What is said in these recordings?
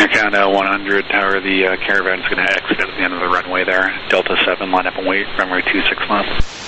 Count 100, Tower, the caravan is going to exit at the end of the runway there. Delta 7, line up and wait, runway 26 left.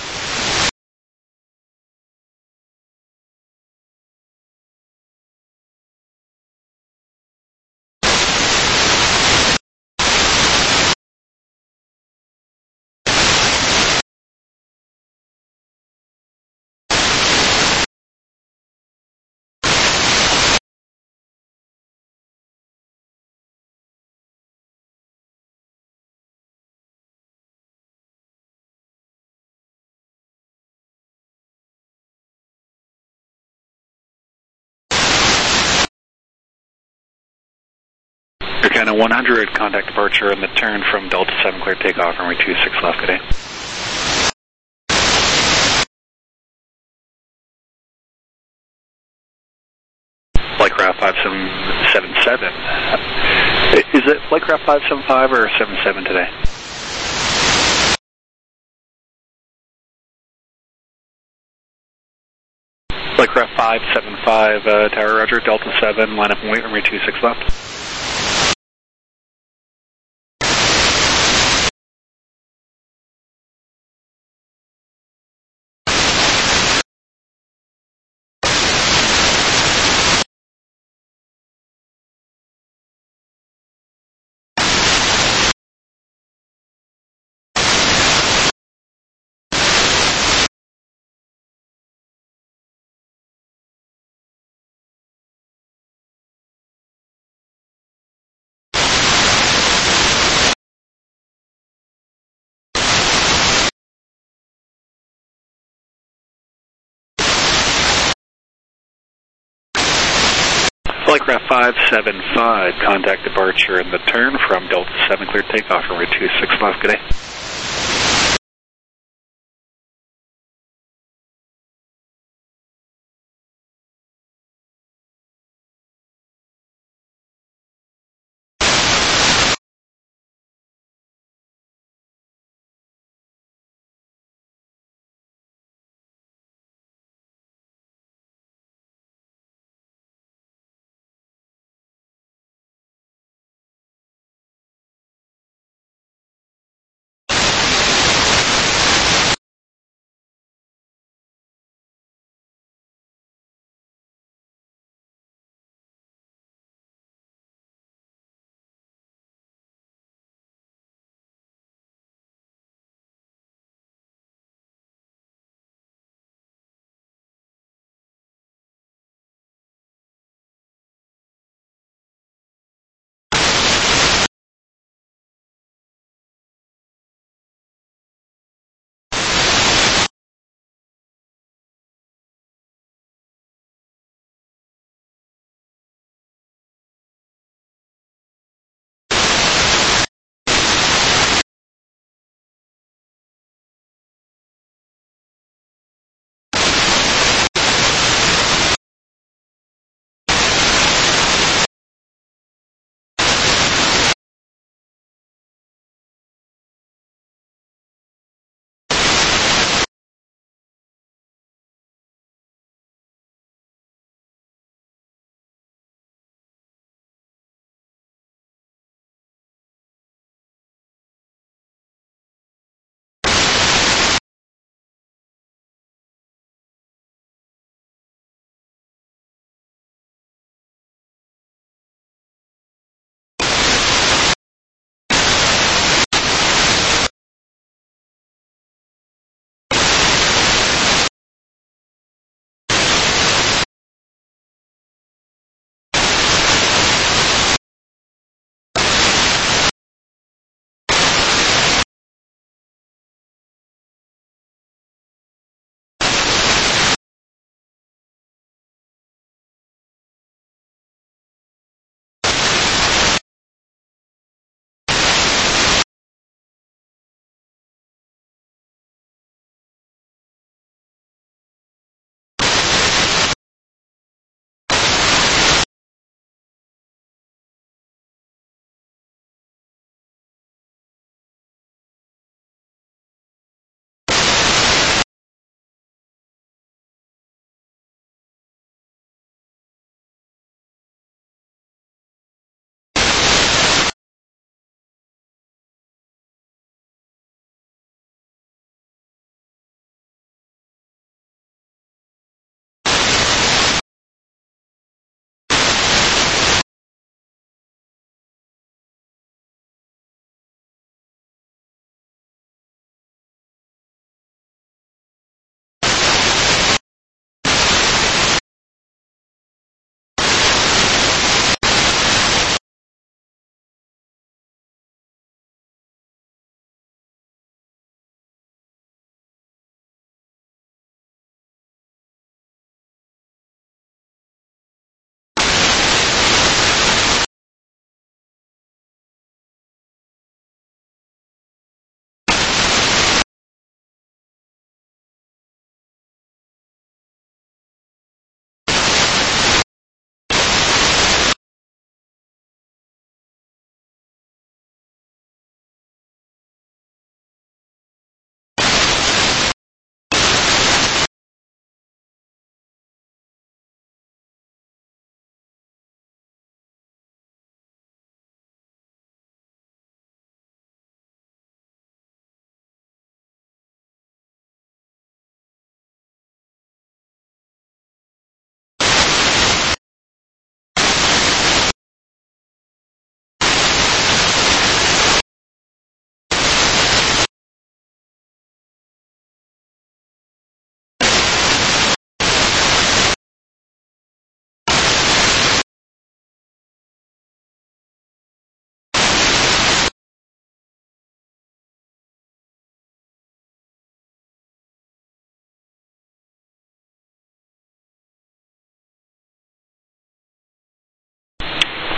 Kind of 100, contact departure and the turn from Delta 7, clear takeoff, runway 26 left, good day. Flightcraft 5777. Is it Flightcraft 575 or 77 today? Flightcraft 575, Tower, roger, Delta 7, line up and wait, runway 26 left. Flightcraft 575, contact departure and the turn from Delta 7, clear takeoff, runway 26 left, good day.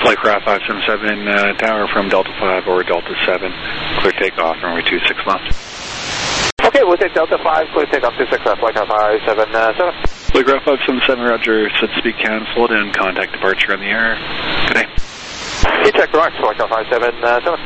Flightcraft 577 tower from Delta 5 or Delta 7. Clear takeoff, runway 26 left. Okay, we'll take Delta 5, clear takeoff 26 left, Flightcraft 577. Flightcraft 577, roger, set speed canceled and contact departure in the air. Good day. You check the rocks, Flightcraft 577.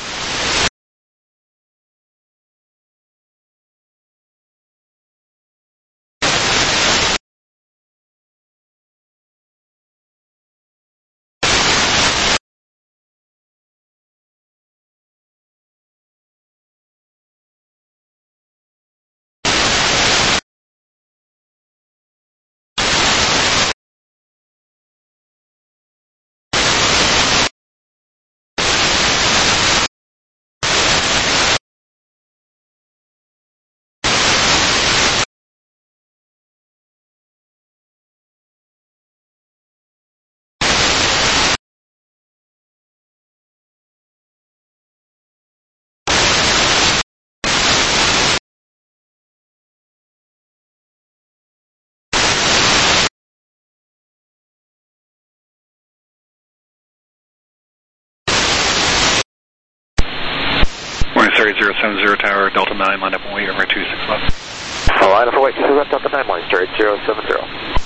Morning, 070 tower, Delta 9, line up and wait, runway 26 left. Line up and wait, 26 left, Delta 9, morning, 070.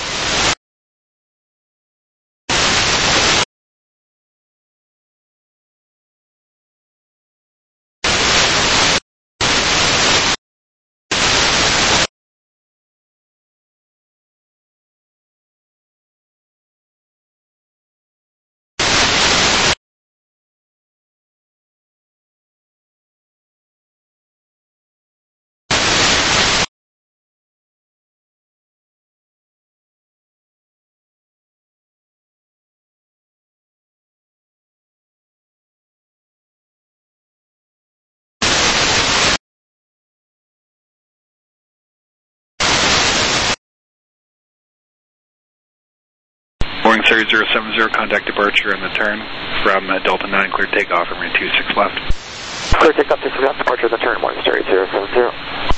Boeing 070, contact departure and the turn from Delta 9, clear takeoff, runway 26 left. Clear takeoff 26 left, departure of the turn, morning, 070.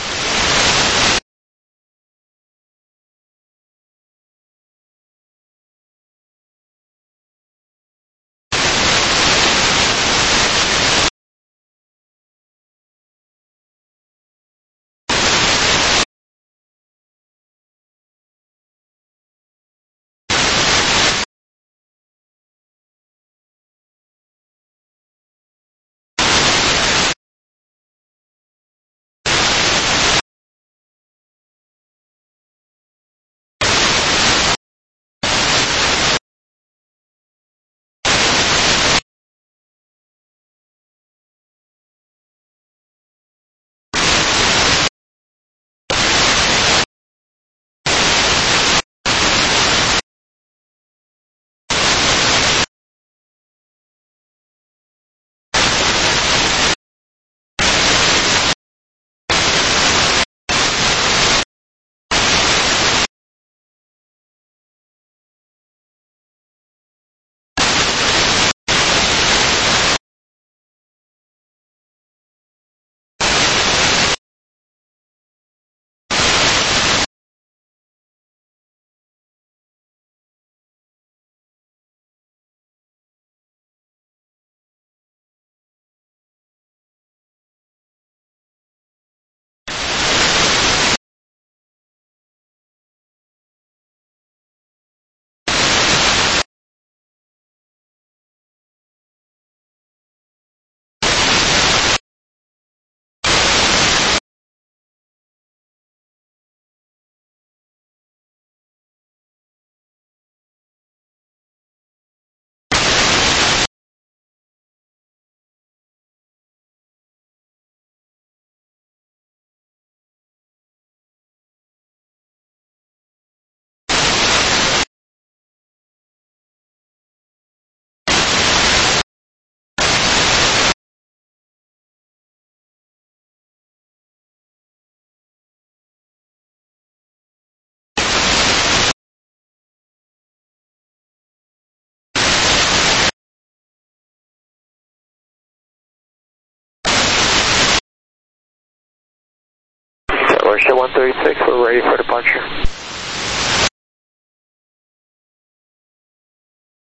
Show 136, we're ready for departure.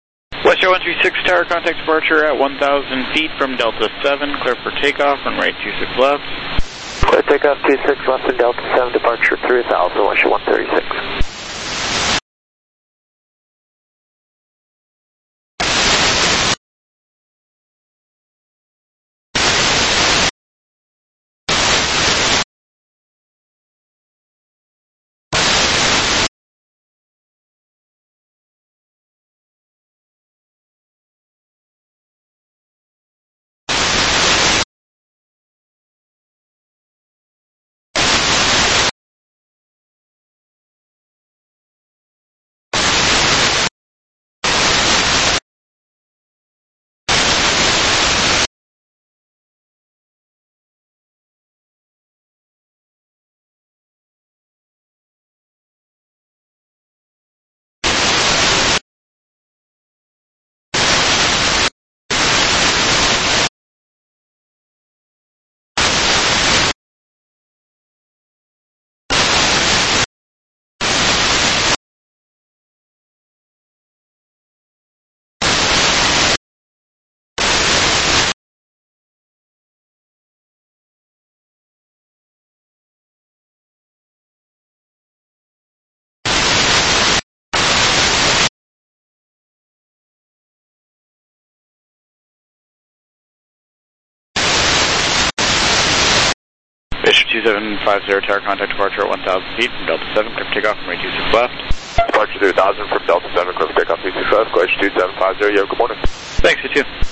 West Air 136 Tower, contact departure at 1,000 feet from Delta 7, clear for takeoff, runway 26 left. Clear takeoff 26 left in Delta 7, departure 3000, West Air 136. Fisher 2750 Tower, contact departure at 1,000 feet from Delta 7, clear for takeoff, runway 26 left. Departure 3000 from Delta 7, clear for takeoff 26 left, Glacier 2750, yo, good morning. Thanks, you too.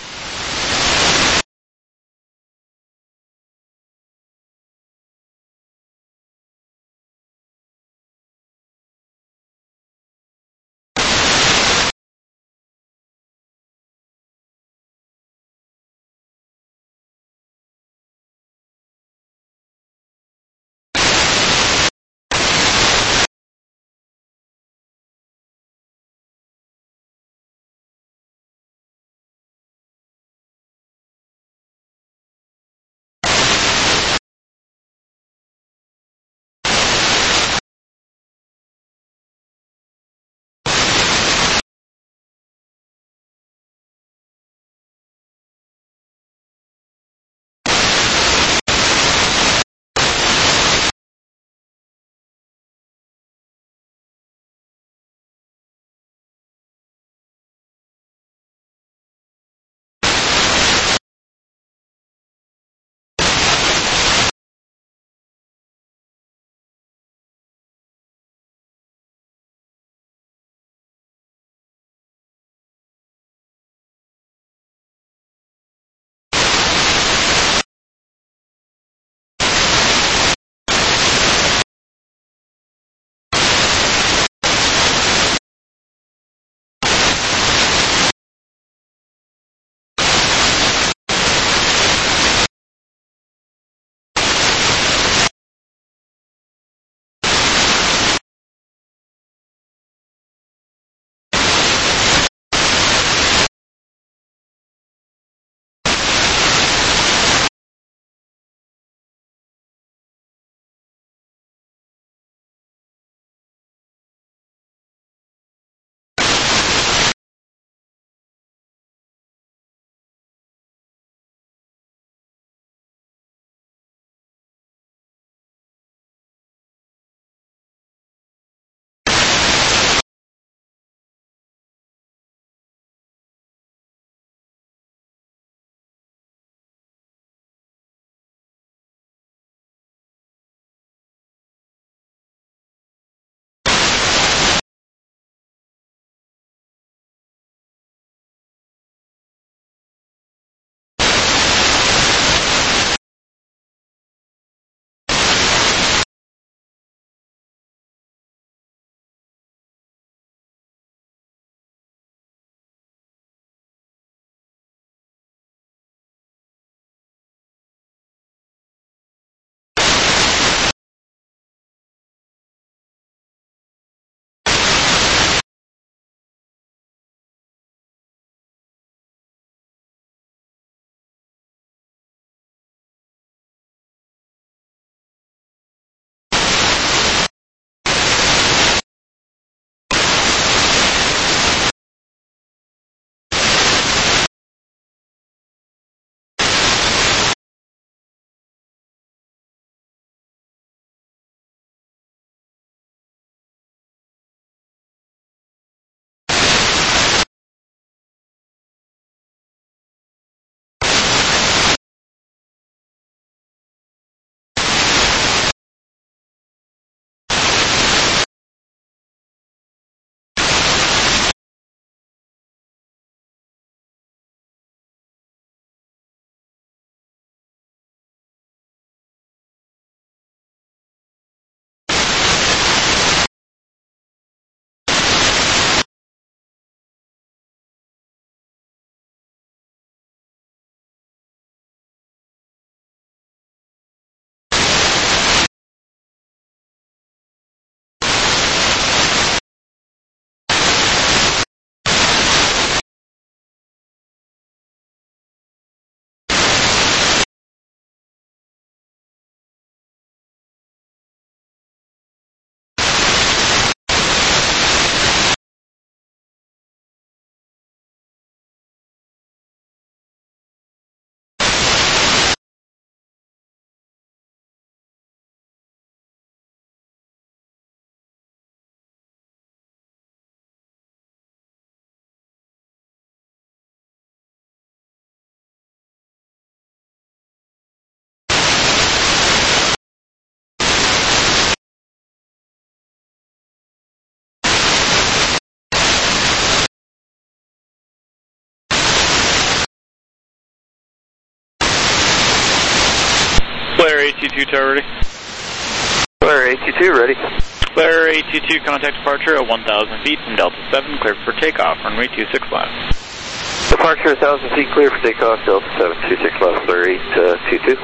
Flare AT2 tower ready. Flare AT2 ready. Flare AT2, contact departure at 1,000 feet from Delta 7, clear for takeoff, runway 26 left. Departure 1,000 feet, clear for takeoff, Delta 7, 26 left, Flare 822.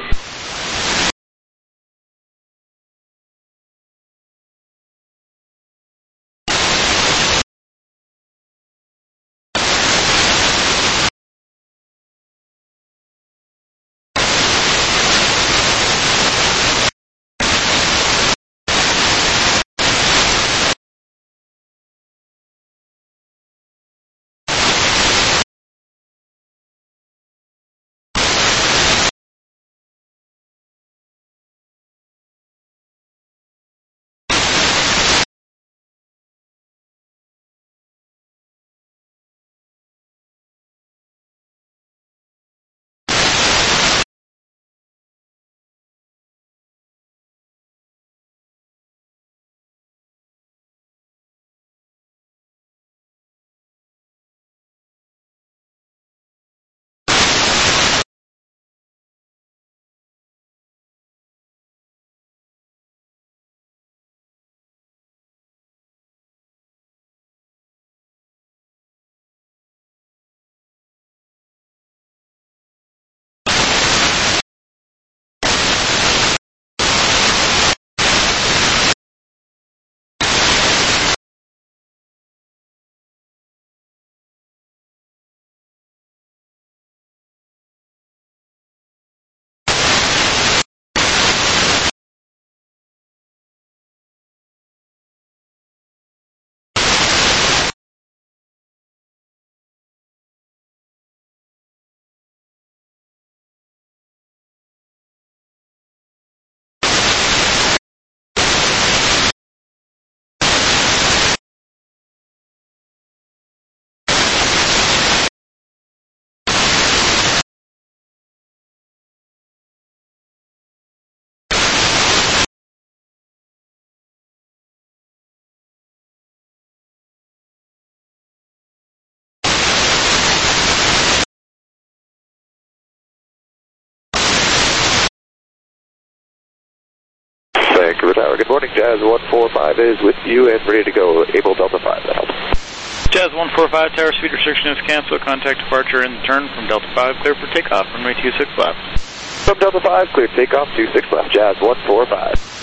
Vancouver Tower, good morning, Jazz 145 is with you and ready to go, able Delta 5, that helps. Jazz 145, tower speed restriction is canceled, contact departure and turn from Delta 5, clear for takeoff, runway 26 left. From Delta 5, clear takeoff, 26 left, Jazz 145.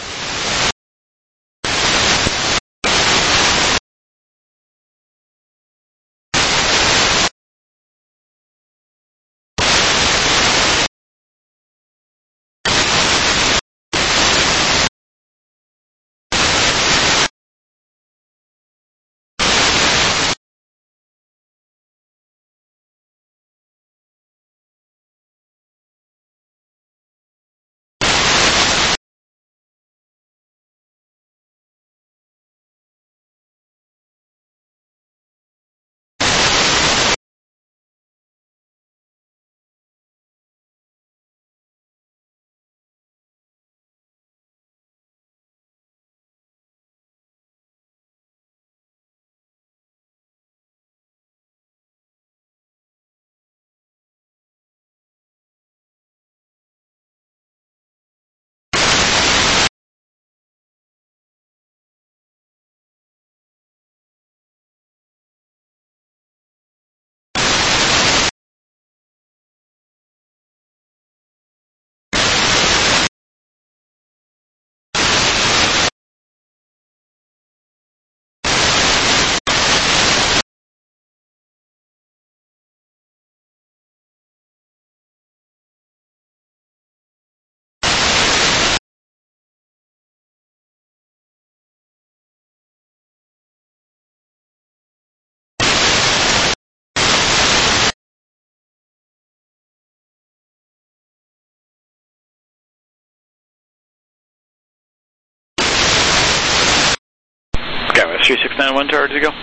Skywest 3691, tower to go.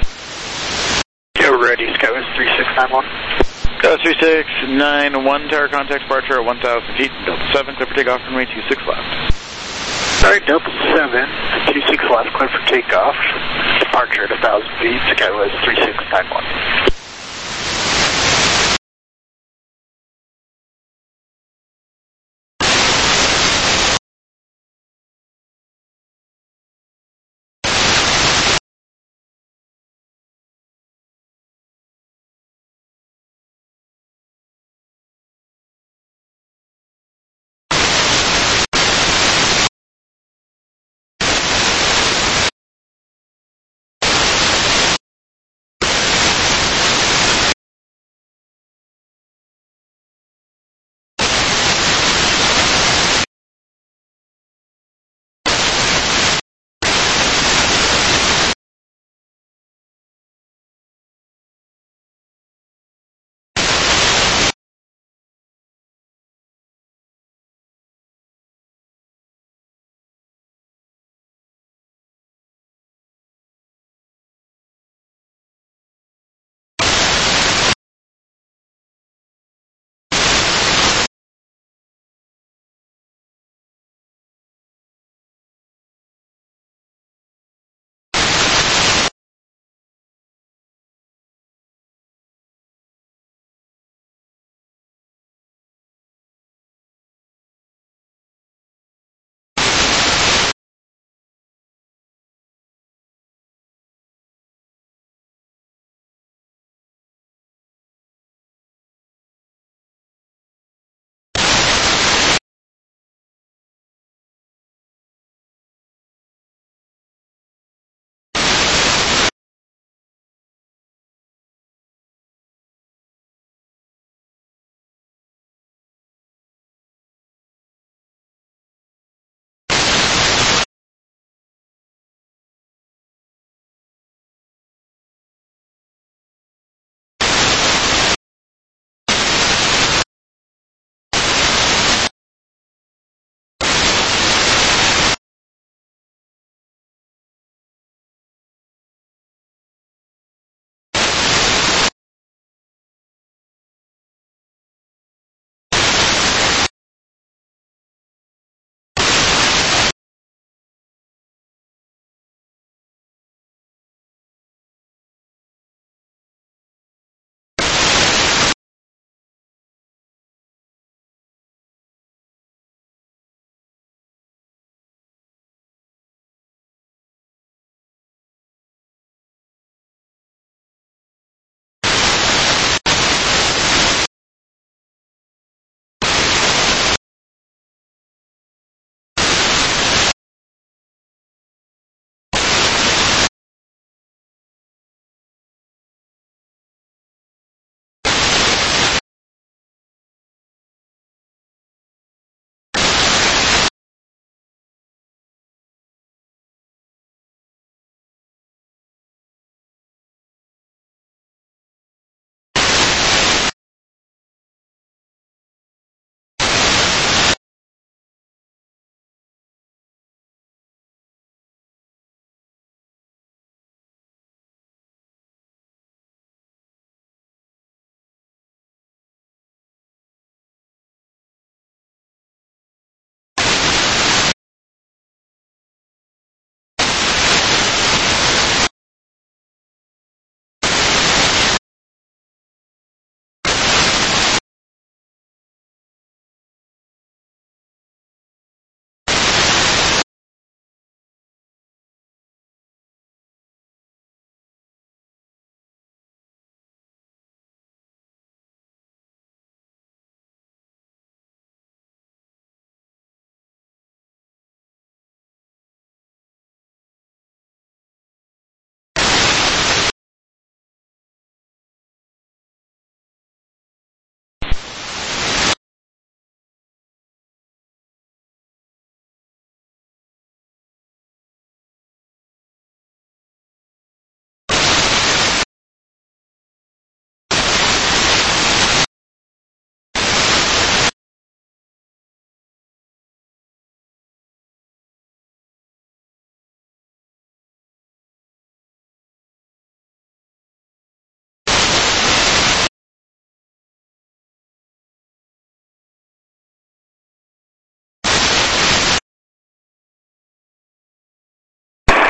Go ready, Skywest 3691. Skywest 3691, tower contact departure at 1,000 feet, Delta 7, clear for takeoff, runway 26 left. Alright, Delta 7, 26 left, clear for takeoff. Departure at 1,000 feet, Skywest 3691.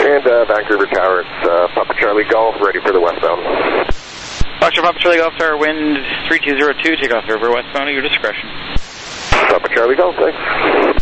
And Vancouver Tower, it's Papa Charlie Golf, ready for the westbound. Foxtrot Papa Charlie Golf Tower, wind 3202, takeoff over westbound at your discretion. Papa Charlie Golf, thanks.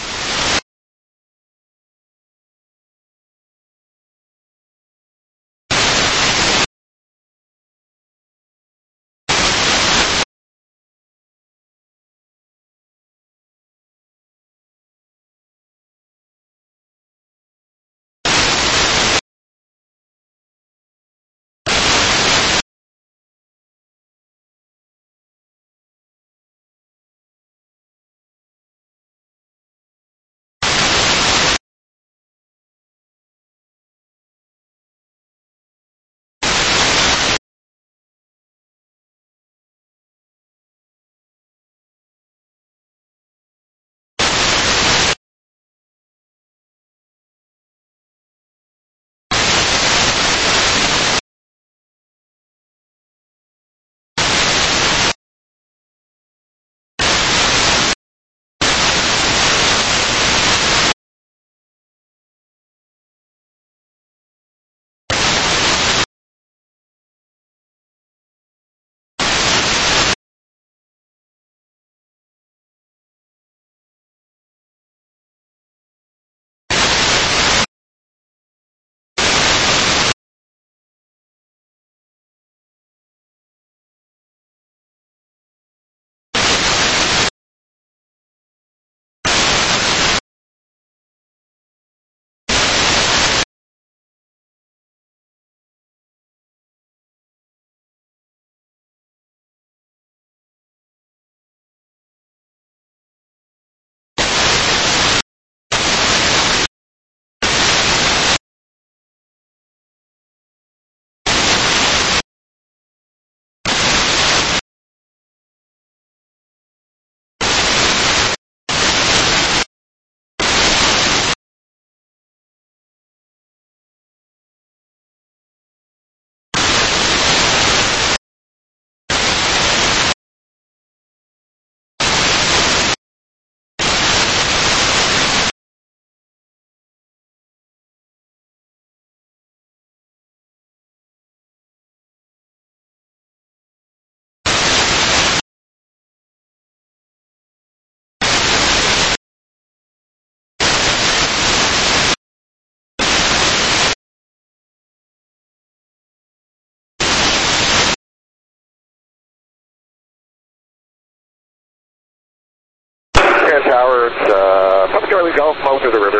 Tower, it's Papa Charlie Golf, mouth of the river.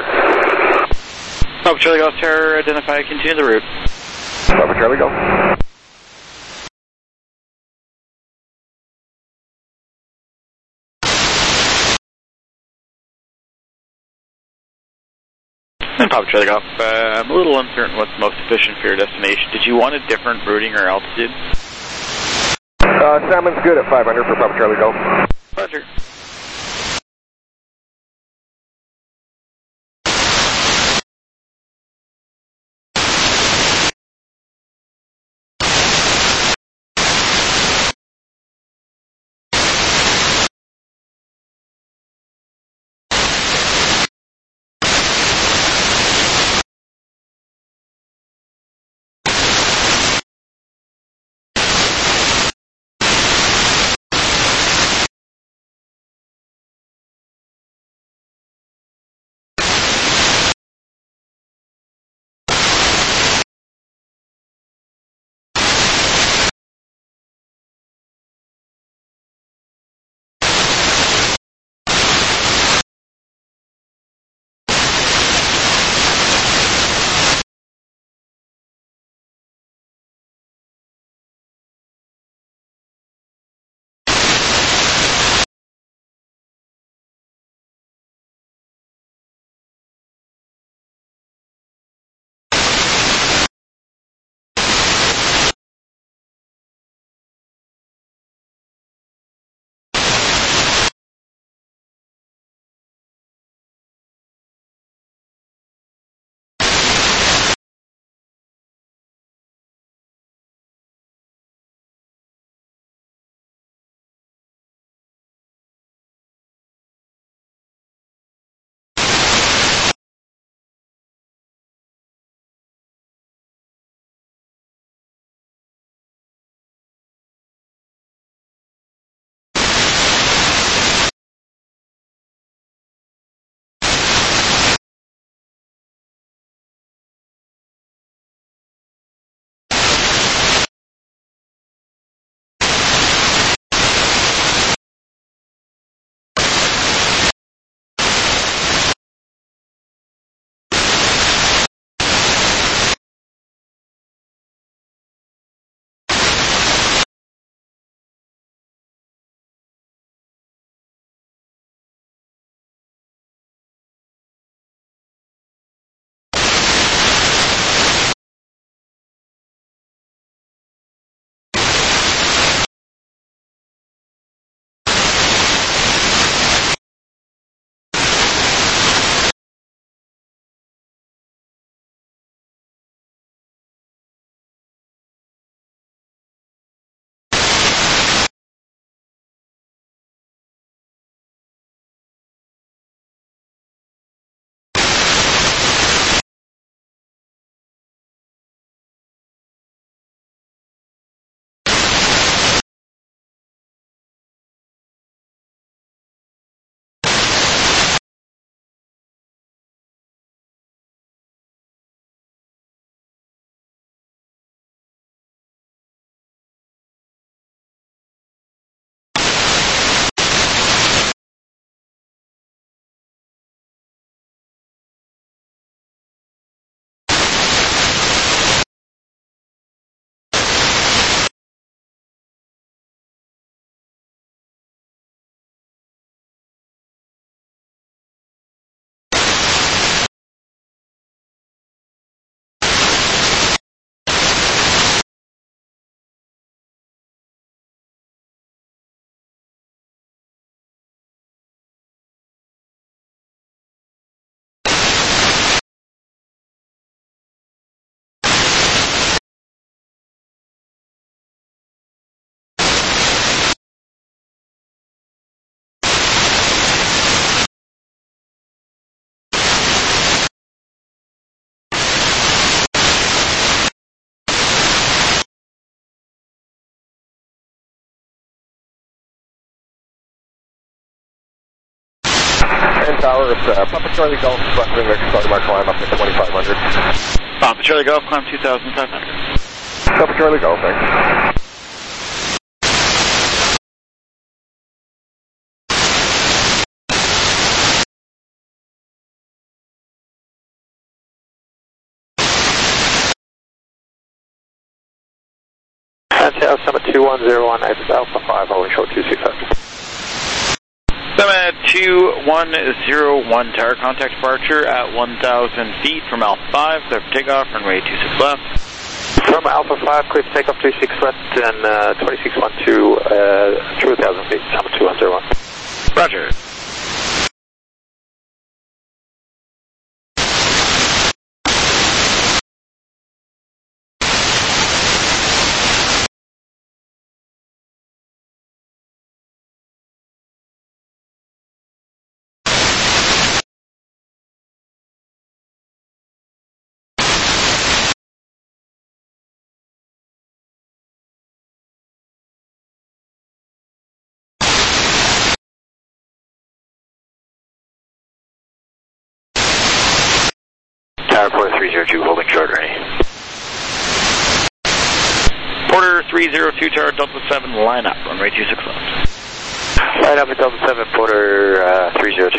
Papa Charlie Golf Tower, identify, continue the route. Papa Charlie Golf. And Papa Charlie Golf, I'm a little uncertain what's most efficient for your destination. Did you want a different routing or altitude? Salmon's good at 500 for Papa Charlie Golf. Roger. Tower, it's Papa Charlie Golf, Western Rick, starting my climb up to 2,500. Papa Charlie Golf, climb 2,500. Papa Charlie Golf, thanks. That's Summit 2101, Alpha 5, holding short 265. Summit 2101, tower contact departure at 1,000 feet from Alpha 5, clear for takeoff, runway 26 left. From Alpha 5, clear for takeoff 26 left and 2612 through 1,000 feet, Summit 2101. Roger. Tower Porter 302, holding short, ready. Porter 302, tower Delta 7, line up, runway 26 left. Line up at Delta 7, Porter 302.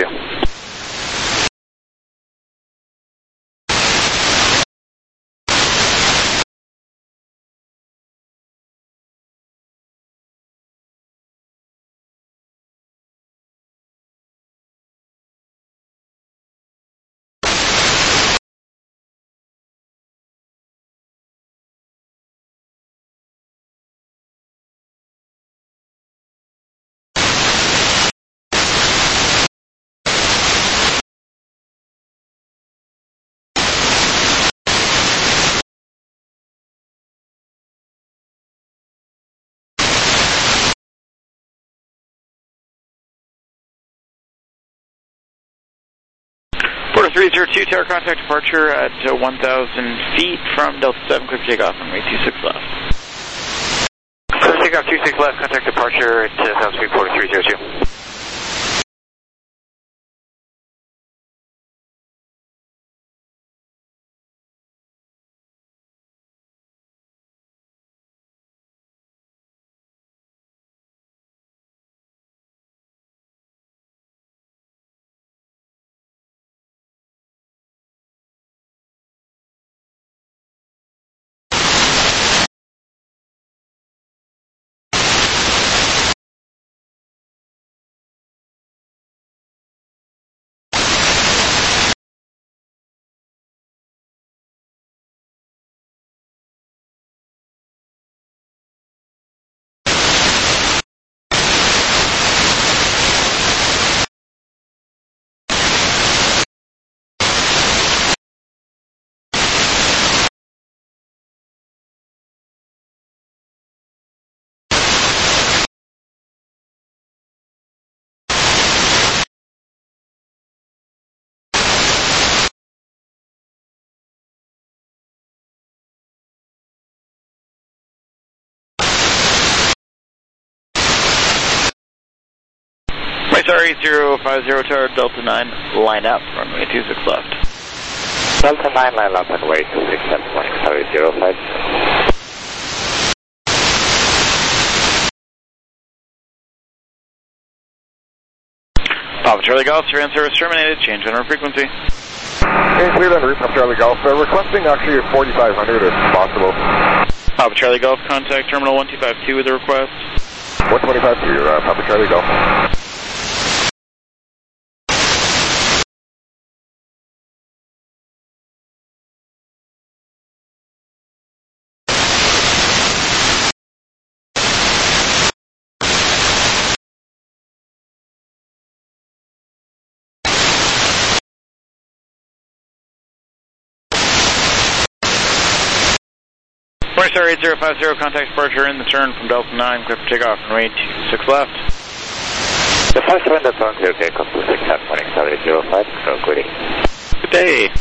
Porter 302, tower contact departure at 1,000 feet from Delta 7, clear for takeoff, runway 26 left. Clear for takeoff 26 left, contact departure at 1,000 feet, Porter 302. Sorry, 050, tower Delta 9, line up, runway 26 left. Delta 9, line up, runway 26 left, morning, sorry, 05. Papa Charlie Golf, surveillance service terminated, change on our frequency. Okay, Cleveland route, Papa Charlie Golf. Requesting actually 4,500 if possible. Papa Charlie Golf, contact terminal 1252 with a request. 125 to your Papa Charlie Golf. Sorry, 050, contact departure in the turn from Delta 9, clear for takeoff, runway 26 left. The first one that's on clear takeoff, 26 left, morning, sorry, 05, so goodie. Good day.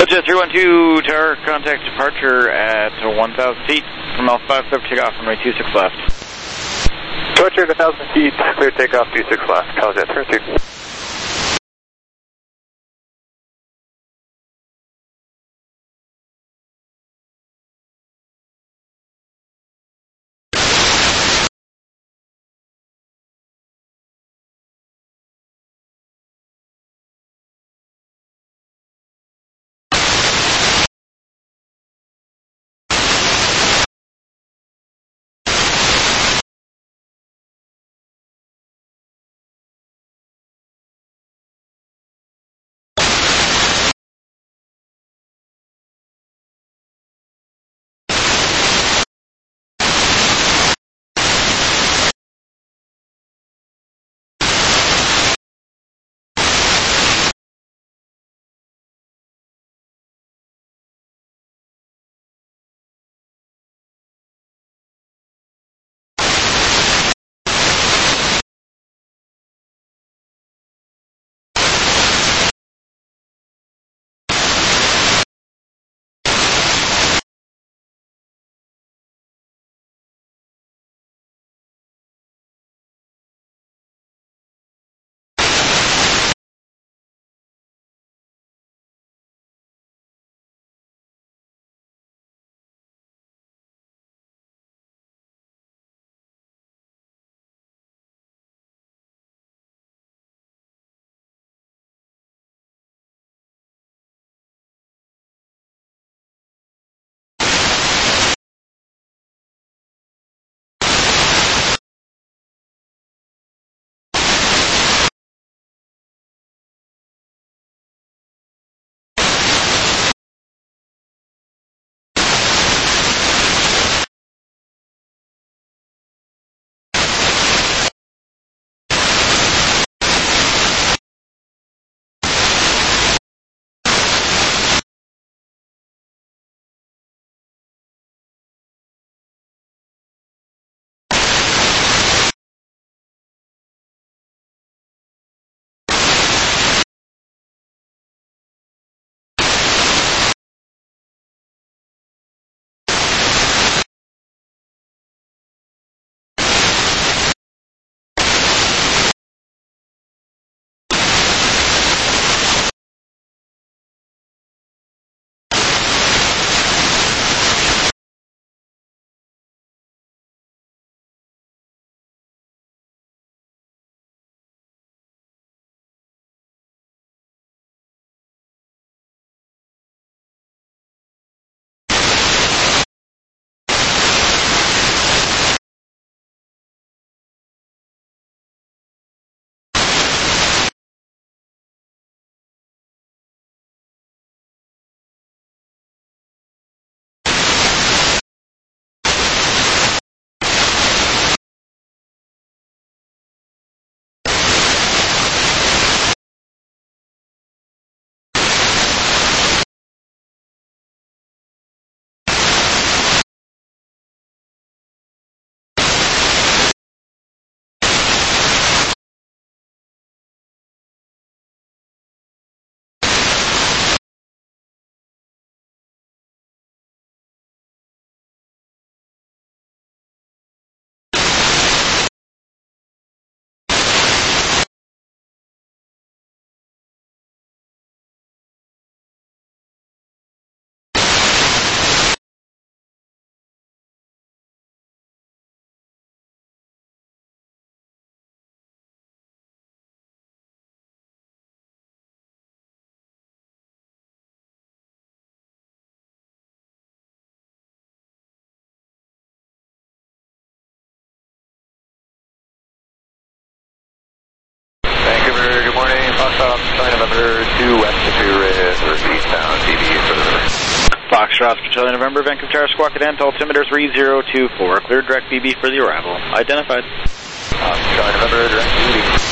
Jet 312, tower contact departure at 1,000 feet from L5, clear takeoff, runway 26 left. Departure at 1,000 feet, clear takeoff, 26 left, Jet 312. Foxtrot, Charlie November, Vancouver Tower, Squawk Cadent, altimeter 3024. Clear direct BB for the arrival. Identified. Charlie November, direct BB.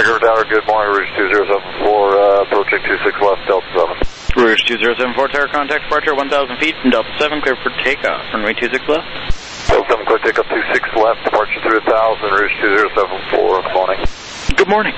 Vancouver Tower, good morning, Rouge 2074, approaching 26 left, Delta 7. Rouge 2074 Tower, contact departure 1,000 feet from Delta 7, clear for takeoff. Runway 26 left. Delta 7, clear takeoff 26 left, departure through 1,000, Rouge 2074, good morning. Good morning.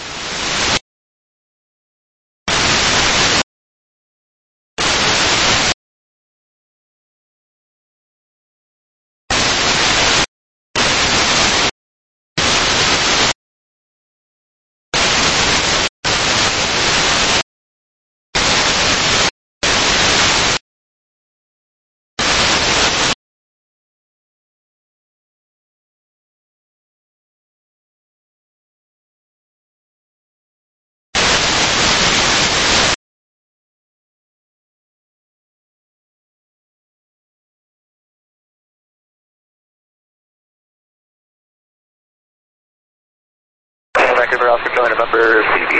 Vancouver Oscar Charlie November CD.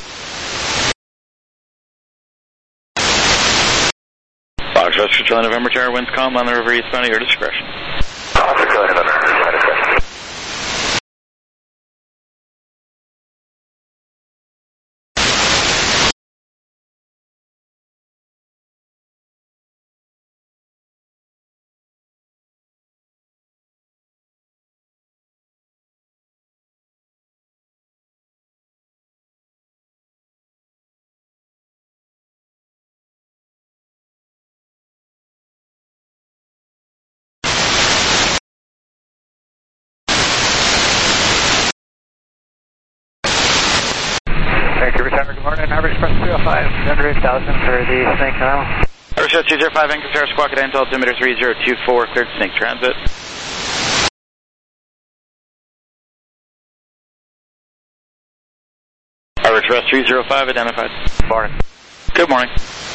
Fox Oscar Charlie November Tower, winds calm on the river eastbound at your discretion. Oscar Charlie November, discretion. Vancouver Tower, good morning. Average Express 305, under 8,000 for the Snake Canal. Average 205, Vancouver Tower, Squawk at Antal, altimeter 3024, cleared Snake Transit. Average Express 305, identified. Morning. Good morning.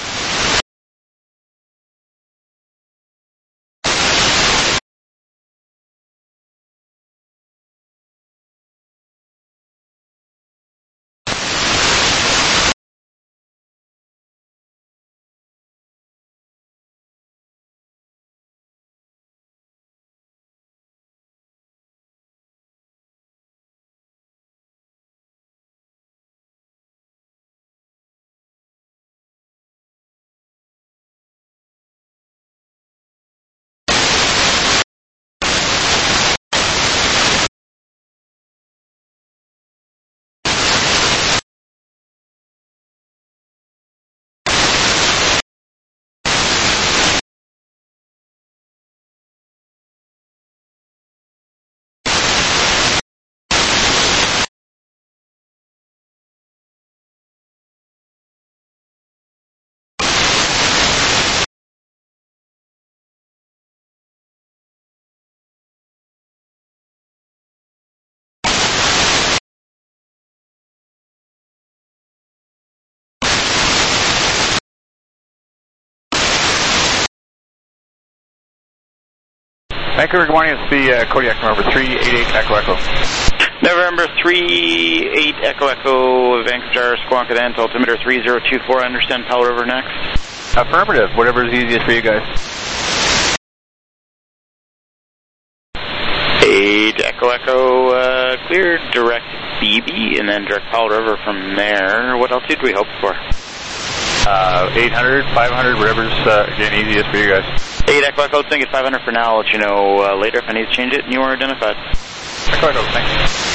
Vancouver, good morning, it's the Kodiak November 388 Echo Echo. November 38 Echo Echo, Vancouver Tower, Squawk at Antal, altimeter 3024, I understand Powell River next. Affirmative, whatever is easiest for you guys. 8 Echo Echo, cleared direct BB, and then direct Powell River from there. What else did we hope for? 800, 500, whatever's again easiest for you guys. 8 Echo Echo, let's think it's 500 for now. I'll let you know later if I need to change it, and you are identified. Echo Echo, thanks.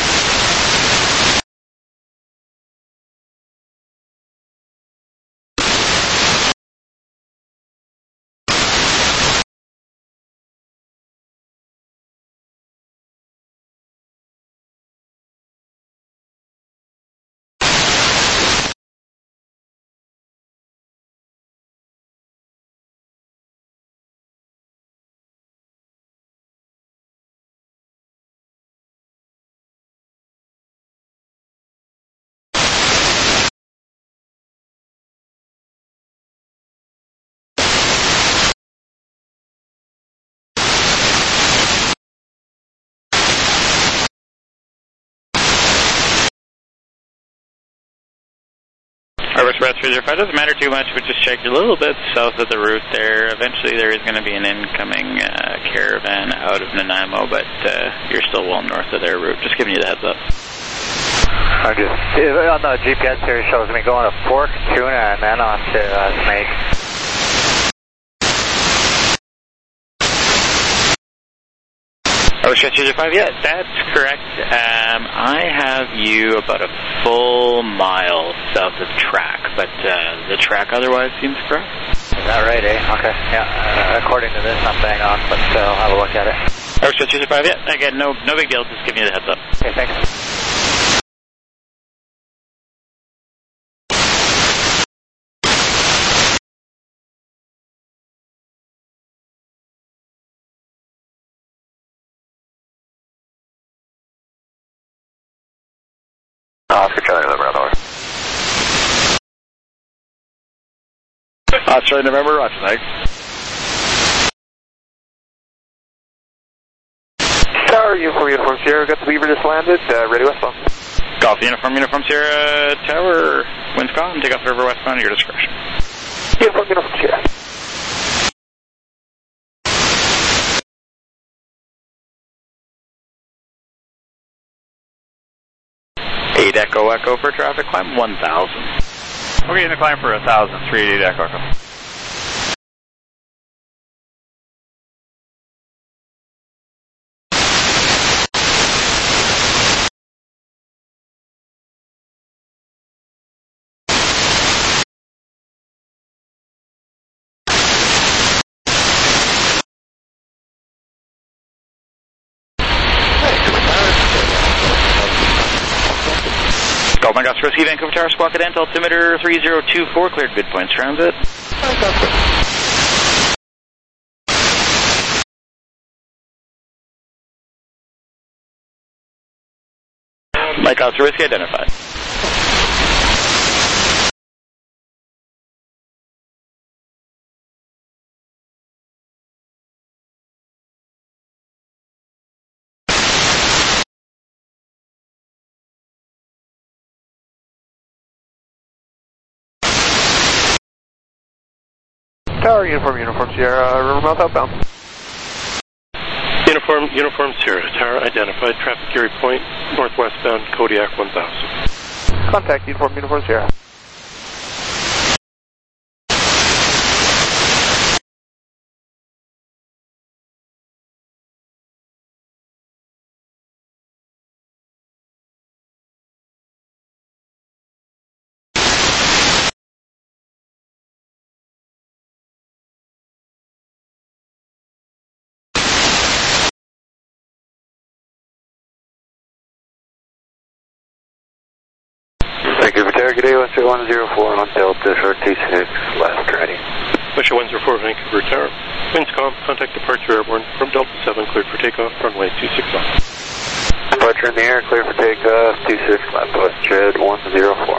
Express 305 doesn't matter too much, but just check a little bit south of the route there. Eventually there is going to be an incoming caravan out of Nanaimo, but you're still well north of their route. Just giving you the heads up. I'm just, on the GPS here, it shows me going to Fork, Tuna, and then on to Snake. Oh, Stretch 5, yeah, that's correct. I have you about a full mile south of track, but the track otherwise seems correct. Is that right, eh? Okay, yeah, according to this, I'm bang on, but I'll have a look at it. Oh, Stretch 5, yeah, again, no big deal, just giving you the heads up. Okay, thanks. Oscar Charlie November, on over. Oscar Charlie November, Roger, thanks. Tower, Uniform Sierra, got the Beaver just landed, ready westbound. Golf Uniform Sierra Tower, winds calm, take off river westbound at your discretion. Uniform Sierra. 8 Echo for traffic climb 1,000. We're getting a climb for 1,000, 388 Echo Echo. Golf Mike Oscar, Vancouver Tower, Squawk Cadent, altimeter 3024, cleared good points transit. Mike Oscar, Whiskey identified. Tower, Uniform Sierra, Rivermouth outbound. Uniform Sierra, Tower identified, traffic Geary Point, northwestbound Kodiak 1000. Contact Uniform Sierra. Vancouver Tower, good day, Western 104 on Delta for 26, left ready. Western 104, Vancouver Tower. Winds calm, contact departure airborne from Delta 7, cleared for takeoff, runway 26 left. Departure in the air, clear for takeoff, 26 left, west tread 104.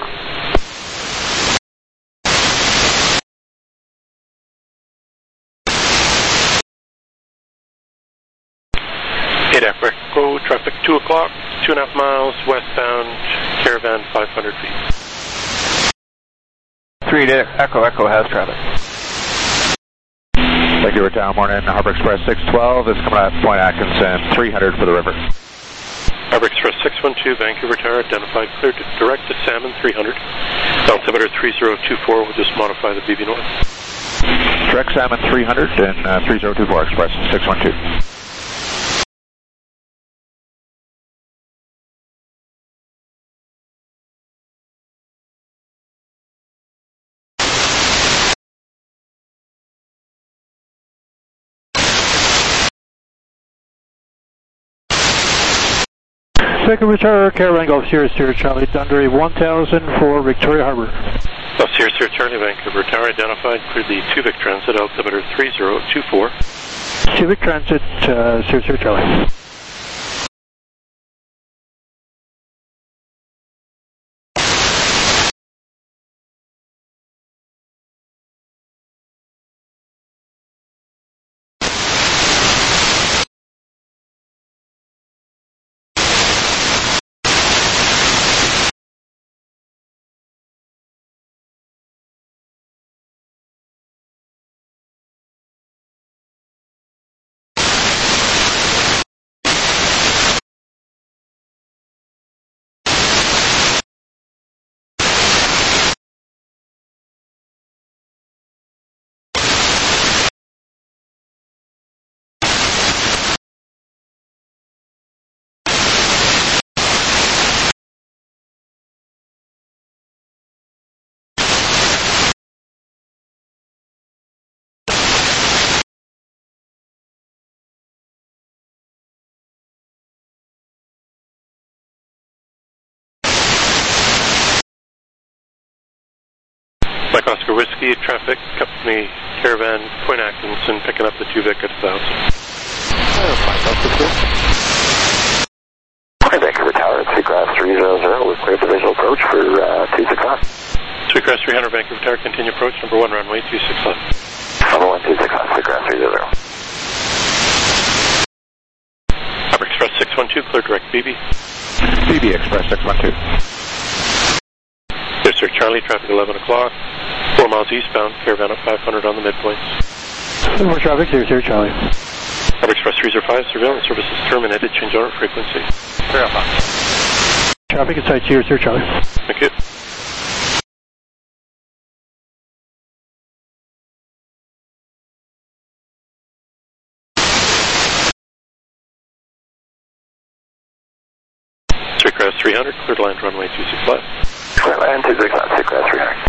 Echo, traffic 2 o'clock, 2.5 miles, westbound, Caravan 500 feet. 3 Echo has traffic. Vancouver Tower, morning, Harbor Express 612 is coming out Point Atkinson, 300 for the river. Harbor Express 612, Vancouver Tower, identified, cleared to direct to Salmon 300. Altimeter 3024, we'll just modify the BB north. Direct Salmon 300 and 3024 Express 612. Vancouver Tower, Caravan Golf Sierra Charlie, Thunder 1000 for Victoria Harbor. Golf Sierra Charlie, Vancouver Tower, identified, cleared the Tuvic Transit, altimeter 3024. Civic Transit, Sierra Charlie. Mike Oscar Whiskey, traffic, company, caravan, Point Atkinson, picking up the 2 Vic at 1,000. Hi, Vancouver Tower at Seacraft 300. We're clear for visual approach for 26 left. Seacraft 300, Vancouver Tower, continue approach, number 1, runway 26 left. Number 1, 26 left, Seacraft 300. Fabric Express 612, clear direct BB. BB Express 612. Yes, sir, Charlie, traffic 11 o'clock. 4 miles eastbound, caravan at 500 on the midpoints. More traffic, 00 Charlie. Fabric Express 305, surveillance services terminated, change order frequency. 305. Traffic inside 00 Charlie. Thank you. Seacraft 300, clear to land runway 26 left. Clear land 26 left, Seacraft 300.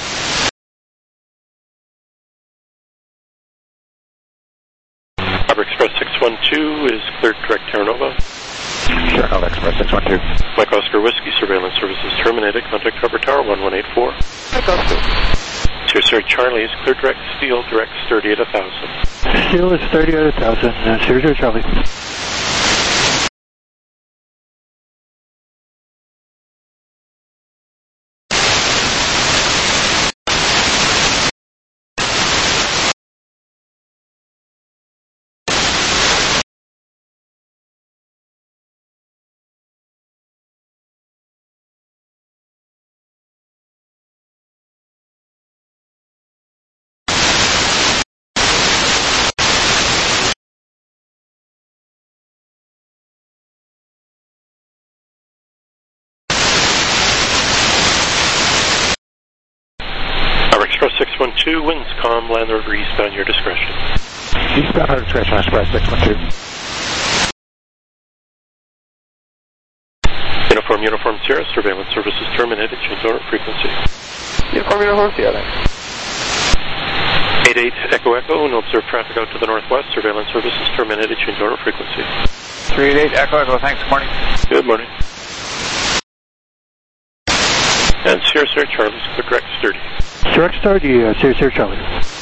Fabric Express 612 is cleared direct Terra Nova. Terra Nova Express 612. Mike Oscar Whiskey, surveillance services terminated, contact Harbor Tower 1184. Mike Oscar. Sir Charlie is clear direct steel, direct sturdy at 1,000. Steel is 30 out of 1,000, 00 Charlie. Express 612, winds calm, land over eastbound, your discretion. Eastbound, our discretion, Express 612. Uniform Sierra, surveillance services terminated, change order frequency. Uniform Sierra. 88 Echo Echo, no observed traffic out to the northwest, surveillance services terminated, change order frequency. 388 Echo Echo, thanks, good morning. Good morning. And Sierra Charlie's clear direct sturdy. Direct sturdy, 00 Charlie.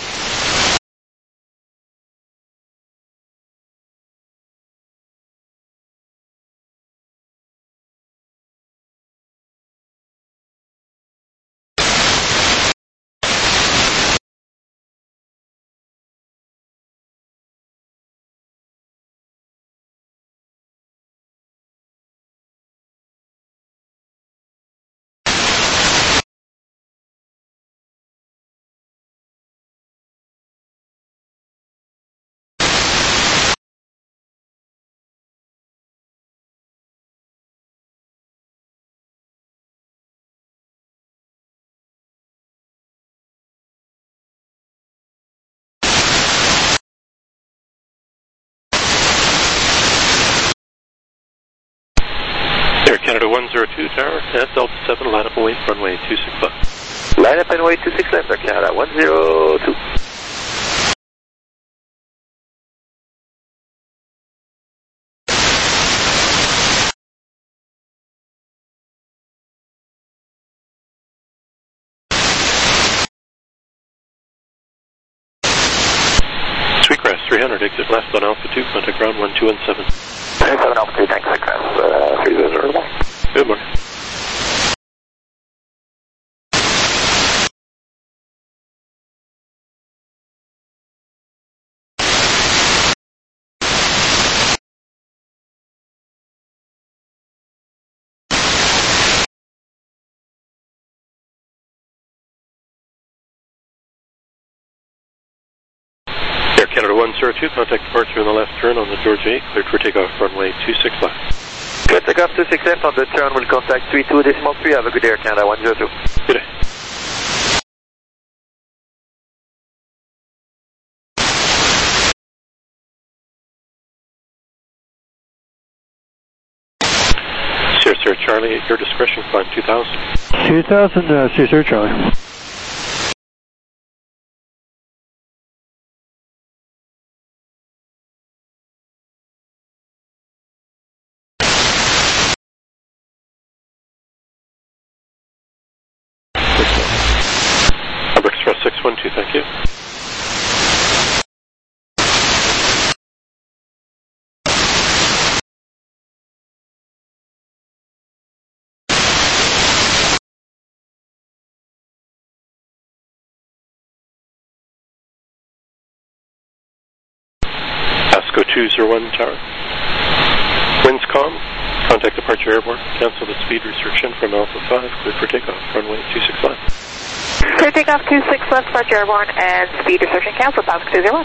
Air Canada 102 Tower, at Delta 7, line up and wait, runway 26 left. Line up and wait 26 left, Air Canada 102. Sweetgrass 300, exit left on Alpha 2, contact ground 1217. 7 Alpha 2, thanks, Sweetgrass 300. Good morning. Air Canada 102, contact departure in the left turn on the Georgia 8, cleared for takeoff runway 26 left. Good takeoff 26 left on the turn, we'll contact 32.3. Have a good day, Air Canada 102. Good day. Sir Charlie, at your discretion, climb 2000. 2000, 00 Charlie. 612, thank you. ASCO 201 tower. Winds calm. Contact departure airborne. Cancel the speed restriction from Alpha 5. Cleared for takeoff. Runway 26 left. Clear takeoff 26 left, departure airborne, and speed restriction cancel. ASCO 201.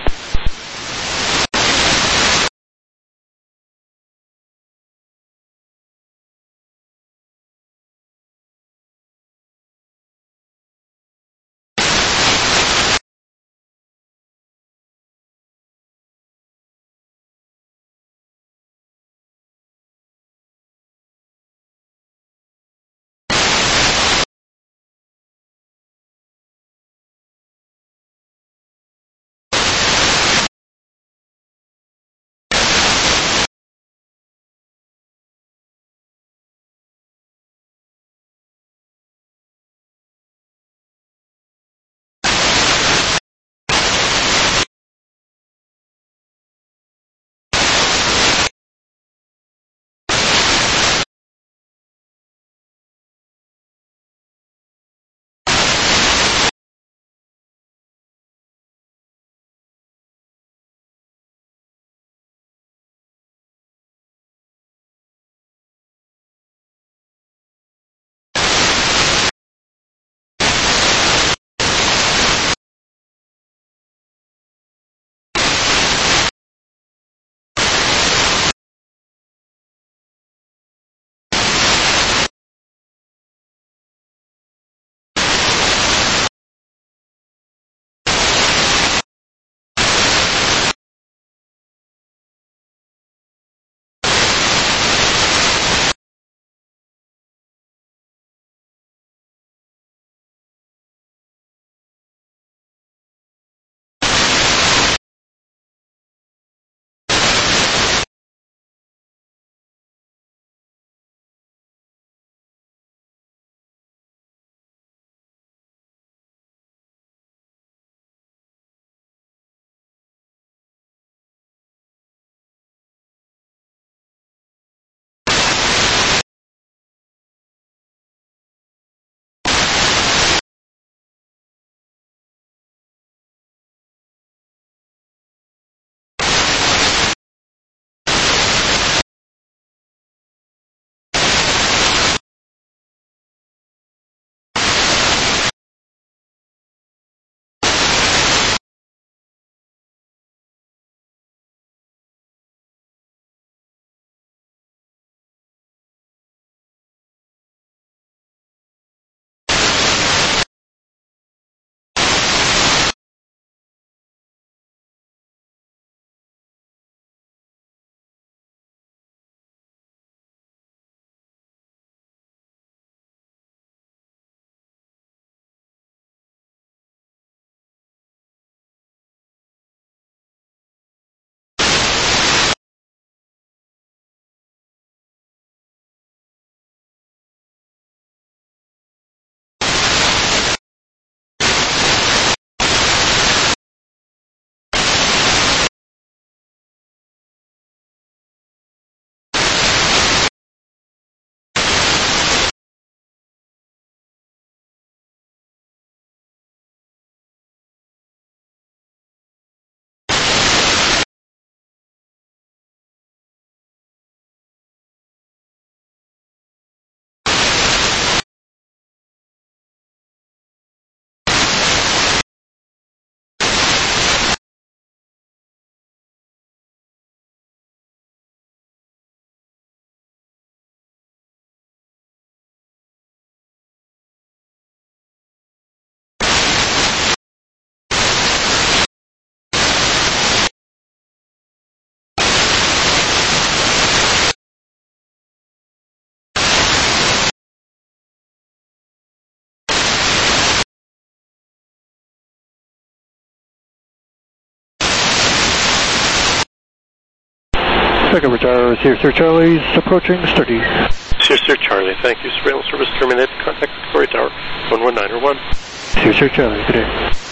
Second Tower, Sir Charlie, approaching sturdy. Sir Charlie, thank you. Surveillance service terminated. Contact Victoria Tower, 119 or 1. Sir Charlie, good day.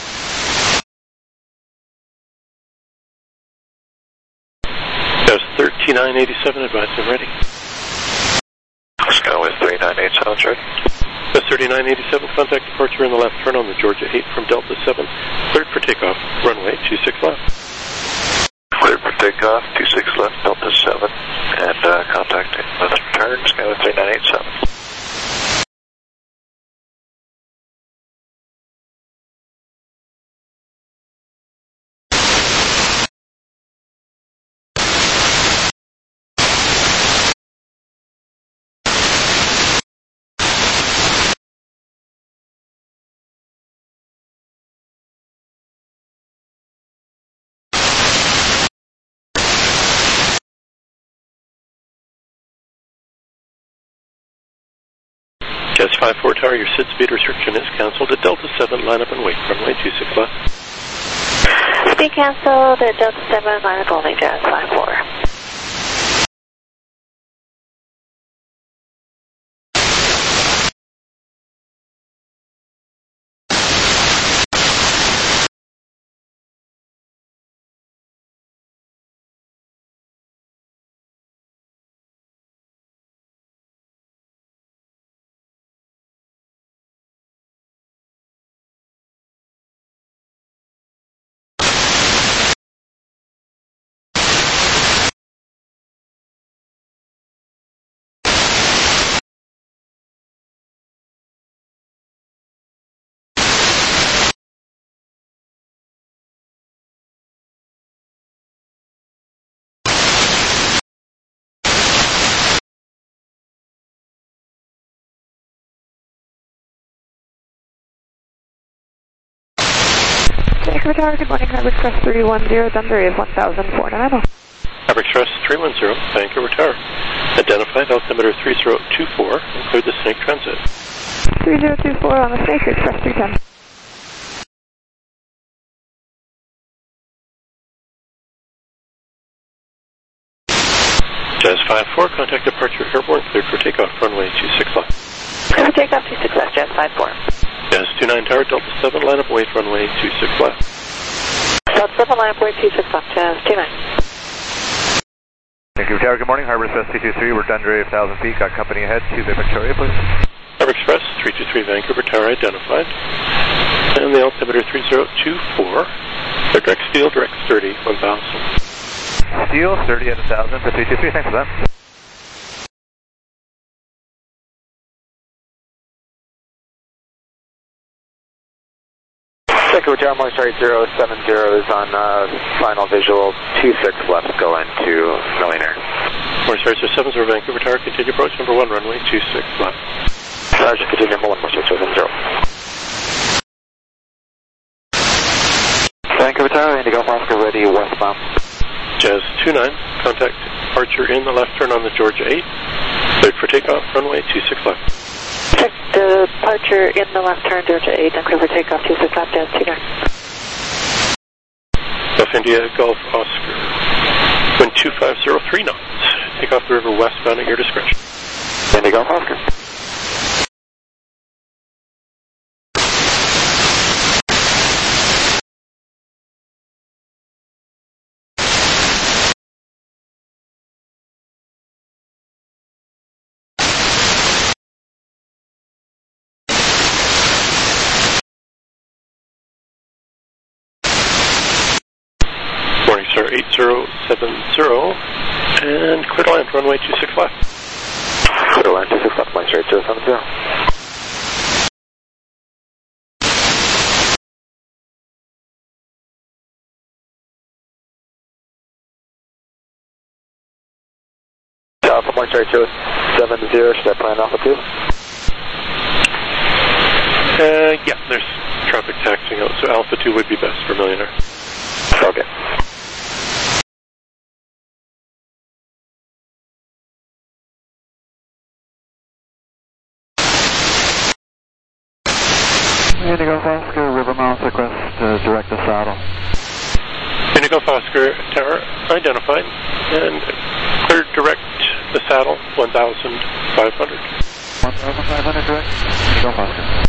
3987, advise I'm ready. Skyway 3987, ready. West 3987, contact departure in the left turn on the Georgia 8 from Delta 7. Cleared for takeoff, runway 26 left. Cleared for takeoff, 26 left, Delta 7. And contacting left turn, Skyway 3987. Jazz 54 Tower, your SID speed restriction is cancelled at Delta 7, line up and wait, runway 26 left. Speed canceled at Delta 7, line up only, Jazz 54. Vancouver Tower, good morning, Harbor Express 310, Thunder is 1004 Nanaimo. Harbor Express 310, Vancouver Tower. Identified altimeter 3024 and cleared the Snake Transit. 3024 on the Snake, Express 310. Jazz 54, contact departure airborne, cleared for takeoff, runway 26 left. Clear for takeoff, 26 left, Jazz 54. Jazz 29 Tower, Delta 7, line up, wait, runway 26 left. Delta 7, line up, wait, 26 left, Jazz 29. Vancouver Tower, good morning. Harbor Express 323, we're Dundray 1,000 feet. Got company ahead, 2 Bay Victoria, please. Harbor Express 323, Vancouver Tower identified. And the altimeter 3024. The direct steel, direct 30, 1000. Steel, 30 at 1,000 for 323, thanks for that. Vancouver Tower, Moisture 070 is on final visual, 26 left, go into Millionaire. Moisture 70, Vancouver Tower, continue approach number 1, runway 26 left. Roger, continue number 1, Moisture 070. Vancouver Tower, Indigo Oscar ready, westbound. Jazz 29, contact departure in the left turn on the Georgia 8. Cleared for takeoff, runway 26 left. Check departure in the left turn, Georgia 8, and clear for takeoff, 26 left, Jazz 29. Gulf India, Gulf Oscar. Wind 2503 knots. Take off the river westbound at your discretion. Indigo Oscar. Morningstar 8070 and clear to land, runway 26 left. Clear to land, 26 left, Morningstar 8070. Alpha Morningstar 8070, should I plan Alpha 2? Yeah, there's traffic taxing out, so Alpha 2 would be best for Millionaire. Okay. Indigo Oscar, River Mounts request direct the saddle. Indigo Oscar Tower identified and cleared direct the saddle 1,500. 1,500 direct, Indigo Oscar.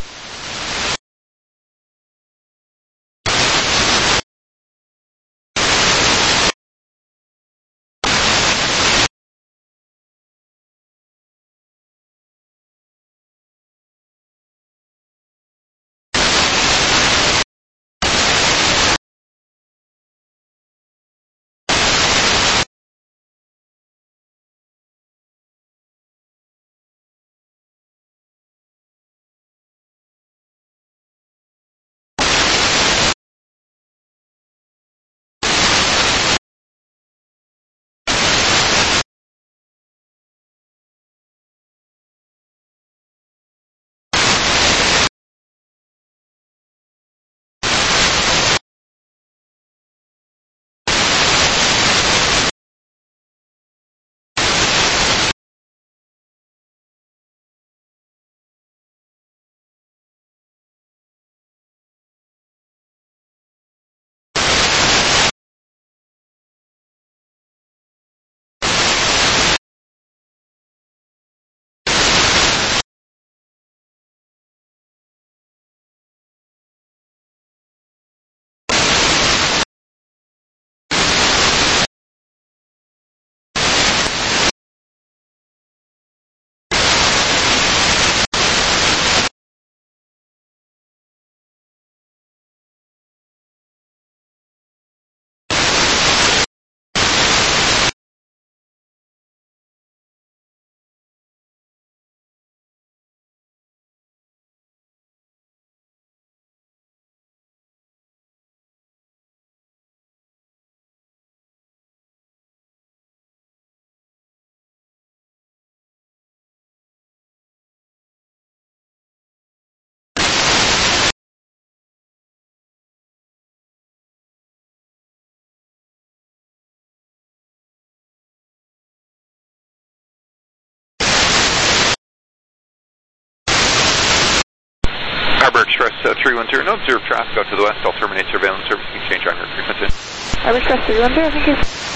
310, no observed traffic out to the west. I'll terminate surveillance service and change on your frequency. Harbor Express 310, thank you.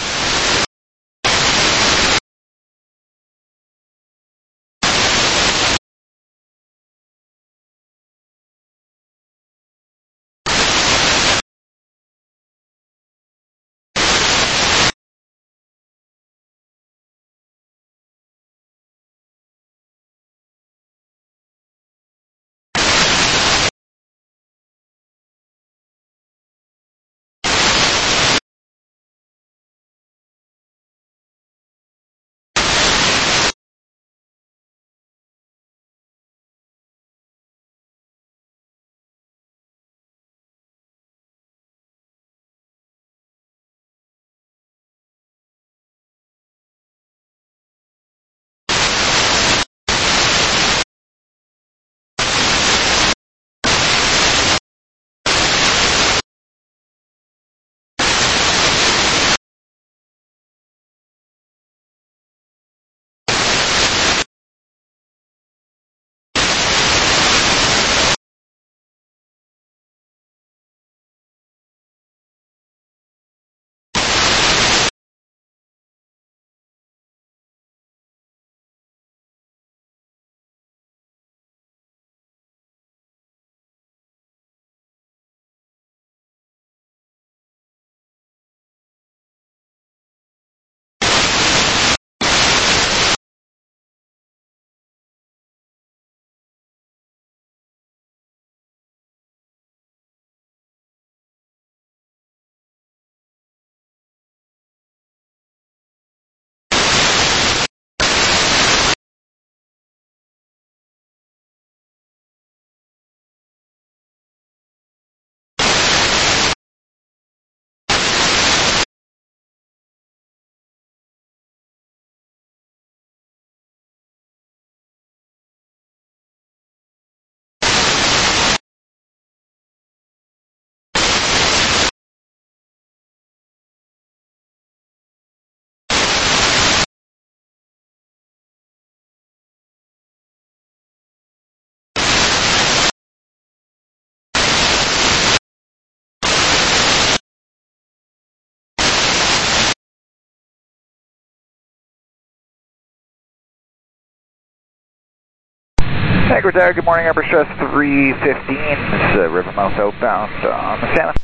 Tanker Tower, good morning, Harbor Express 315. This is Rivermouth outbound on the Salmon.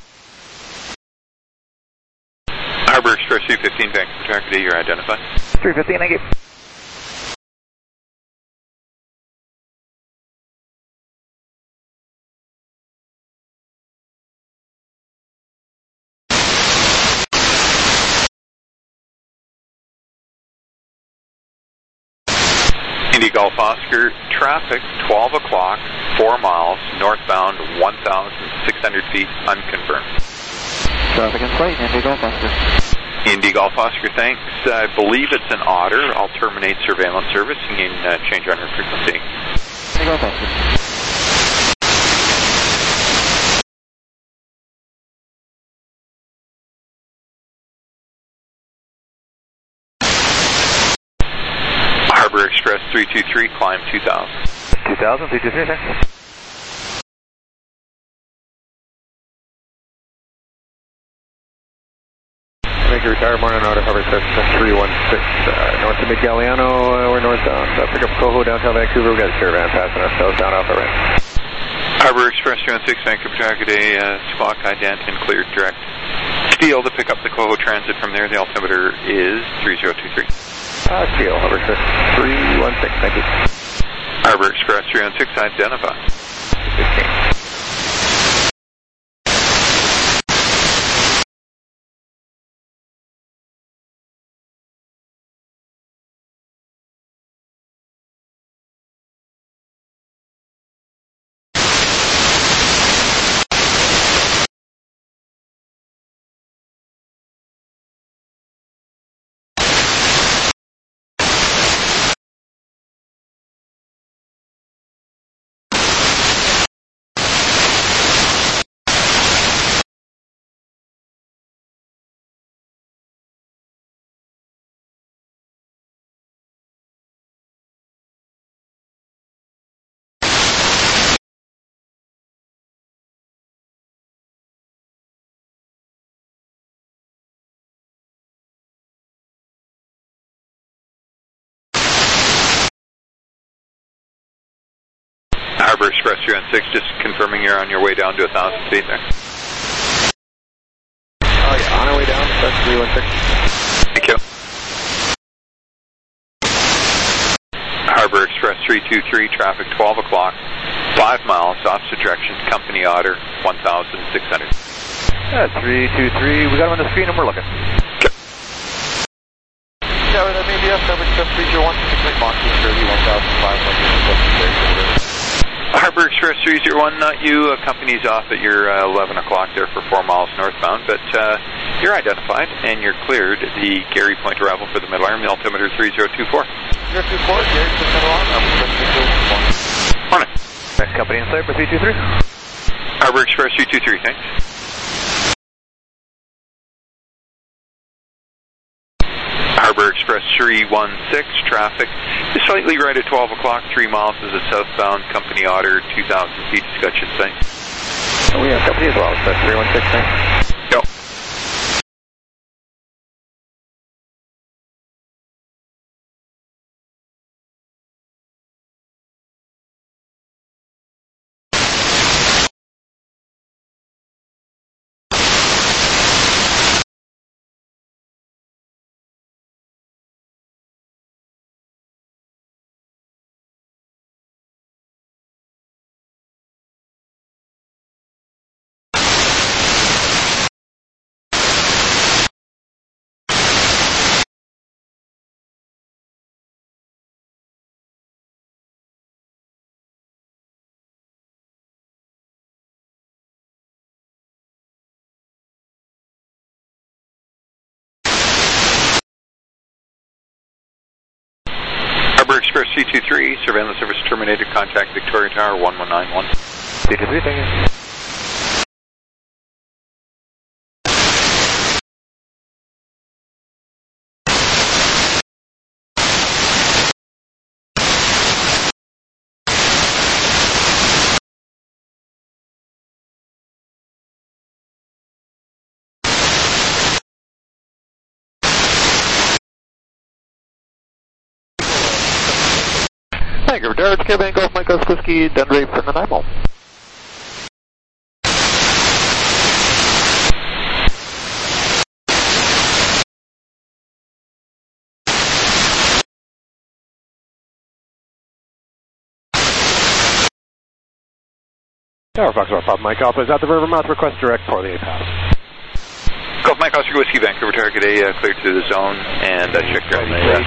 Harbor Express 315, Vancouver Tower, today you're identified. 315, thank you. Indy Golf Oscar, traffic 12 o'clock, 4 miles, northbound 1,600 feet, unconfirmed. Traffic in flight, Indy Golf Oscar. Indy Golf Oscar, thanks. I believe it's an otter. I'll terminate surveillance service and you can change on your frequency. Indy Golf Oscar. Harbor Express 323, climb 2000. 2000, 323, thanks. Vancouver Tower, morning order, Harbor Express 316, north of Mid-Galiano, we're northbound. Pick up Coho, downtown Vancouver, we've got a caravan passing us southbound off our ramp. Harbor Express 316, Vancouver Tower, good day, Squawk, ident, and cleared direct. Steel to pick up the Coho transit from there, the altimeter is 3023. Steel, Harbor Express 316, thank you. Harbor Express 316, identify. 15. Harbor Express 316, just confirming you're on your way down to 1,000 feet there. Oh yeah, on our way down, Express 316. Thank you. Harbor Express 323, traffic 12 o'clock, 5 miles, opposite direction, company otter, 1,600. 323, we got him on the screen and we're looking. Okay. Yeah, that may be us, Harbor Express 301, 6 Moxie, 1,500. Harbor Express 301, not you. Company's off at your 11 o'clock there for 4 miles northbound, but you're identified and you're cleared the Gary Point arrival for the Middle Arm, the altimeter 3024. 3024, Gary Point Middle Arm, Morning. Next company inside for 323. Harbor Express 323, thanks. Harbor Express 316, traffic is slightly right at 12 o'clock, 3 miles is a southbound, company otter, 2,000 feet, discussion site. Oh, we have company as well, so 316, thanks. Go. Harbor Express C23, surveillance service terminated, contact Victoria Tower 1191. C23, thank you. Thank you, Derek, Kevin, Golf, Mike, Whiskey, Dundee, from the Nemo. Tower Foxtrot, Pop Mike Alpha is at the Rivermouth, request direct for the A-Pass. Golf Mike Oscar Whiskey, Vancouver target A, cleared to the zone, and check your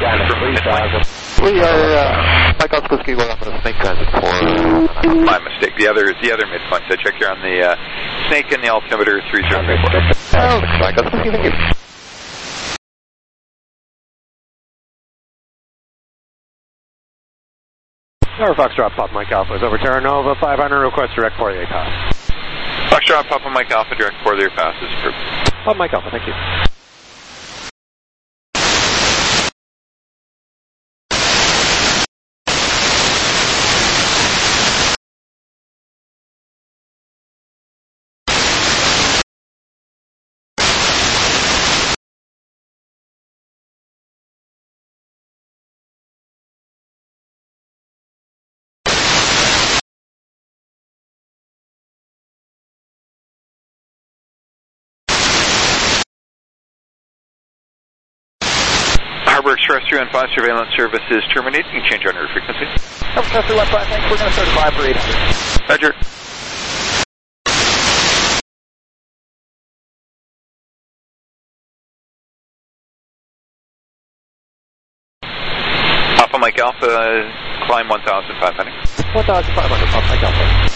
We are, Mike Oscar Whiskey, we're on the Snake transit for... My mistake, the other midpoints. I checked here on the Snake and the altimeter 3034. Oh, Mike Oscar Whiskey, thank you. Tower Foxtrot, Pop Mike Alpha is over Terra Nova, 500, request direct for the A-Pass. Foxtrot, Papa Mike Alpha, direct for the A-Pass is approved. Pop Mike Alpha, thank you. Harbor Express 315 surveillance service is terminated. You can change on your frequency. Express 315, thanks. We're going to certify for 800. Roger. Papa Mike Alpha, climb 1,500. 1,500, Pop Mike Alpha.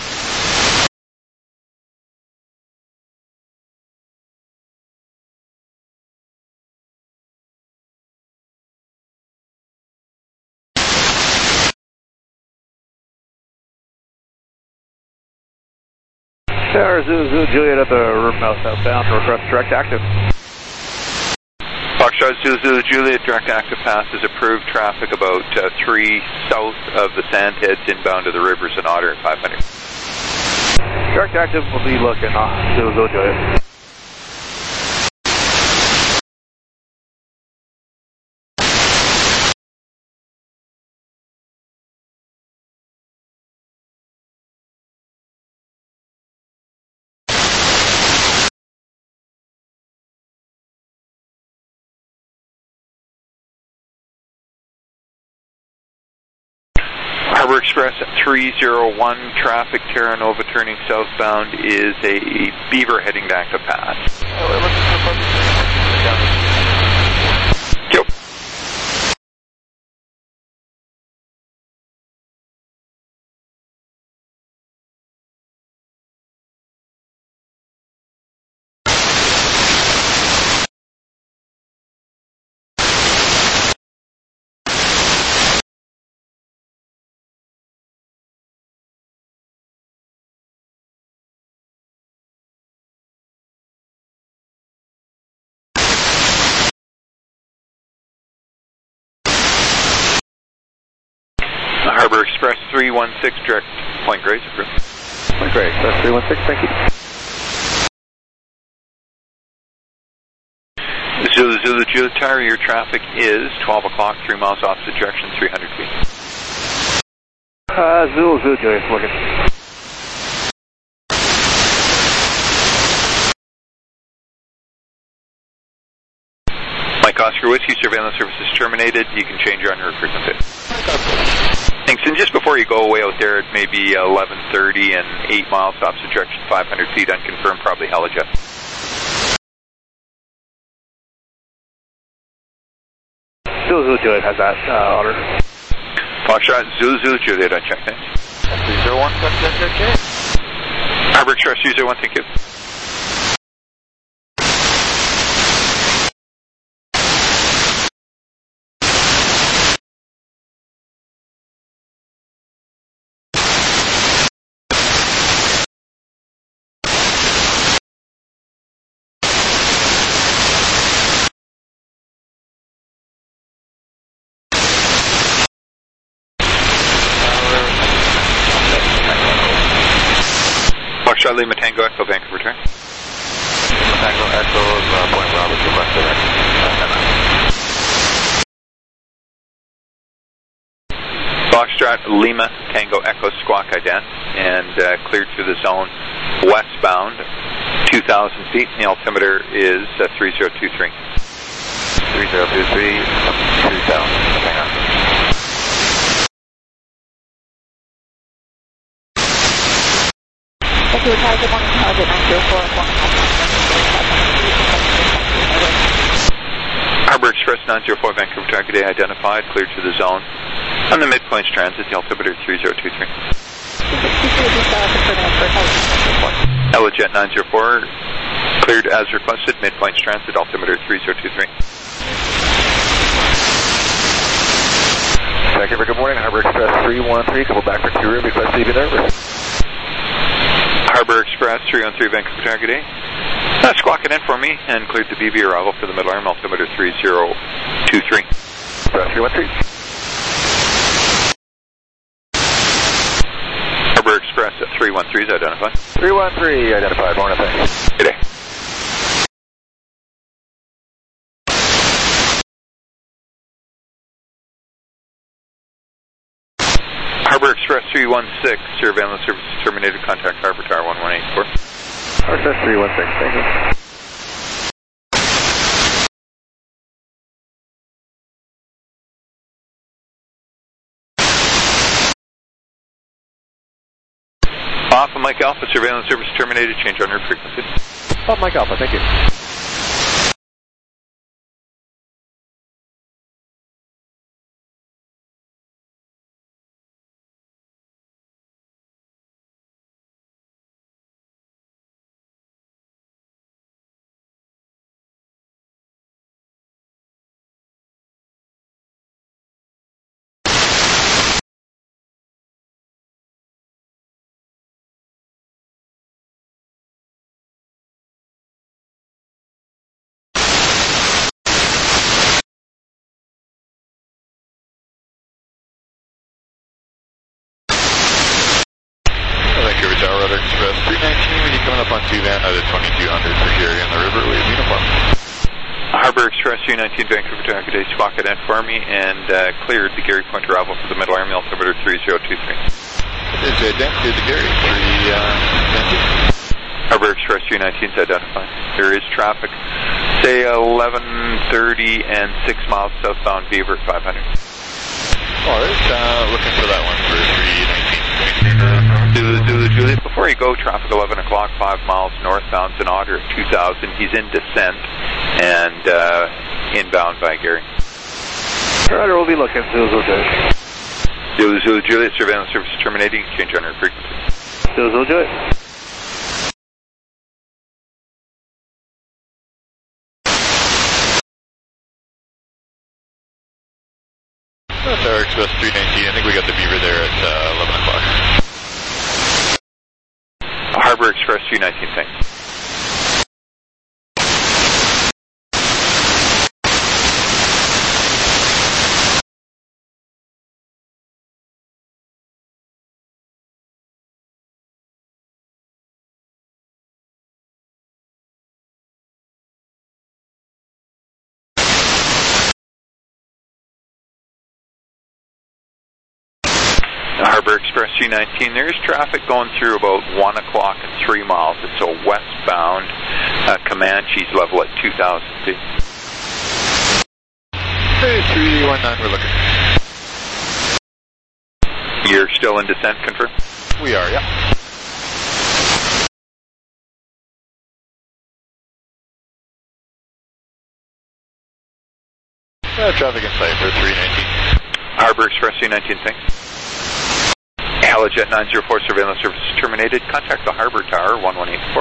Tower Zulu Juliet at the Rivermouth southbound, request direct active. Foxtrot Zulu Juliet, direct active pass is approved. Traffic about 3 south of the Sandheads inbound to the rivers and Otter at 500. Direct active will be looking on Zulu Juliet. Harbor Express 301, traffic Terra Nova turning southbound is a Beaver heading to Active Pass. Yep. Harbor Express 316, direct Point Grey's approved. Point Grey, Express 316, thank you. Zulu Zulu Juliet Tower, your traffic is 12 o'clock, 3 miles opposite direction, 300 feet. Zulu Zulu Juliet, looking. Mike Oscar Whiskey, surveillance services terminated. You can change your en route frequency. Thanks. And just before you go away out there, it may be 11:30 and 8 miles opposite direction, 500 feet, unconfirmed, probably Helijet. Zulu Zulu Juliet has that order. Foxtrot, Zulu Zulu Juliet, I checked. Thanks. 301, okay. Harbor Express 301, thank you. Foxtrot Lima Tango Echo, Vancouver return. Tango Echo, Point Bravo, requested. Foxtrot Lima Tango Echo Squawk ident and cleared through the zone westbound 2,000 feet, and the altimeter is 3023. 3023, 2,000. Hang on. Thank you, target 1, target 904, Harbor Express 904, Vancouver target A identified, cleared to the zone. On the Midpoints transit, the altimeter 3023. Helijet 904, cleared as requested, Midpoints transit, altimeter 3023. Vancouver, good morning. Harbor Express 313, couple back for 2 room, request to be nervous. Harbor Express 313, Vancouver target A. Squawk it in for me and cleared the BB arrival for the middle arm, altimeter 3023. Express 313. Harbor Express 313 is identified. 313 identified, morning, thanks. Good day. Harbor Express 316, surveillance services terminated, contact Harbor Tower 1184. Harbor Express 316, thank you. Off of Mike Alpha, surveillance service terminated, change en route frequency. Off Mike Alpha, thank you. Express 319, when you coming up on 2 van, either 2200 for Gary on the river, wave uniform. Harbor Express 319, Vancouver target A, squawk it in for me and cleared the Gary Point arrival for the middle arm, altimeter 3023. It's identified to Gary, 319. Harbor Express 319 is identified. There is traffic, say 11:30 and 6 miles southbound Beaver 500. Alright, looking for that one for 319. Zulu Juliet, before you go, traffic 11 o'clock, 5 miles northbound, an Otter at 2000. He's in descent and inbound by Gary. Roger, we'll be looking. Zulu Juliet. Zulu Juliet, surveillance service terminating, change on our frequency. Zulu Juliet. Tower Express 319, I think we got the Beaver there at 11 o'clock. Harbor Express 319, thanks. Harbor Express 319, there is traffic going through about 1 o'clock and 3 miles. It's a westbound Comanches level at 2,000 feet. Hey, 319, we're looking. You're still in descent, confirm? We are, yeah. Traffic in sight for 319. Harbor Express 319, thanks. Helijet 904 surveillance service terminated. Contact the Harbor Tower 1184.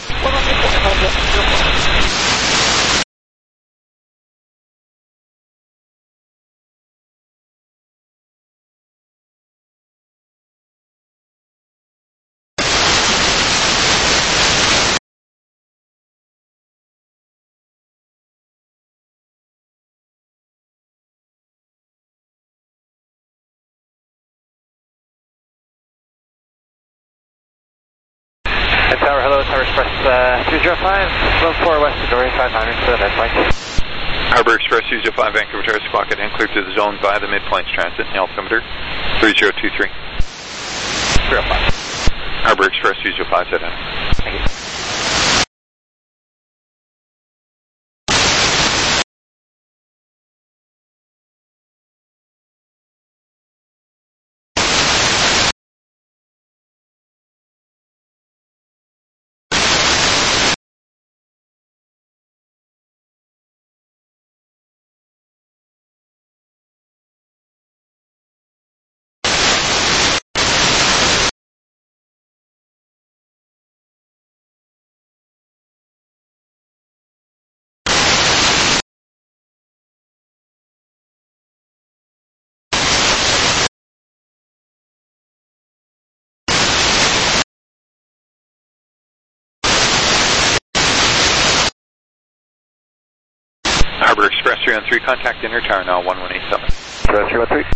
1184. Tower, hello, Tower Express 305, 14 west of Dory, 500 to the midpoint. Harbor Express 305, Vancouver Tower, squawk it and clear to the zone via the Mid-Plains Transit, altimeter 3023. 305. Harbor Express 305, set in. Thank you. Harbor Express 313, contact inner tower now 1187. 313.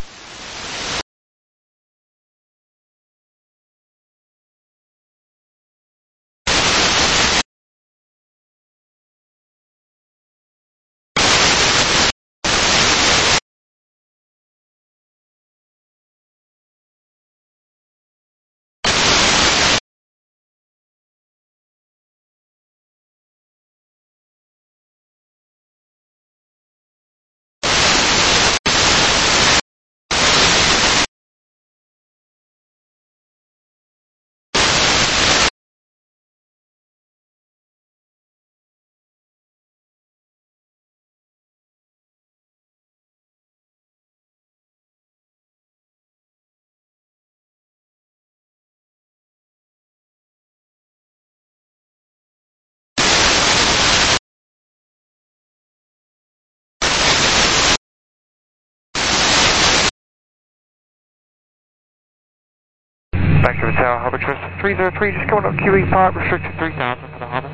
Vancouver Tower, Harbor Express 303, just going up QE5, restricted 3,000 for the harbor.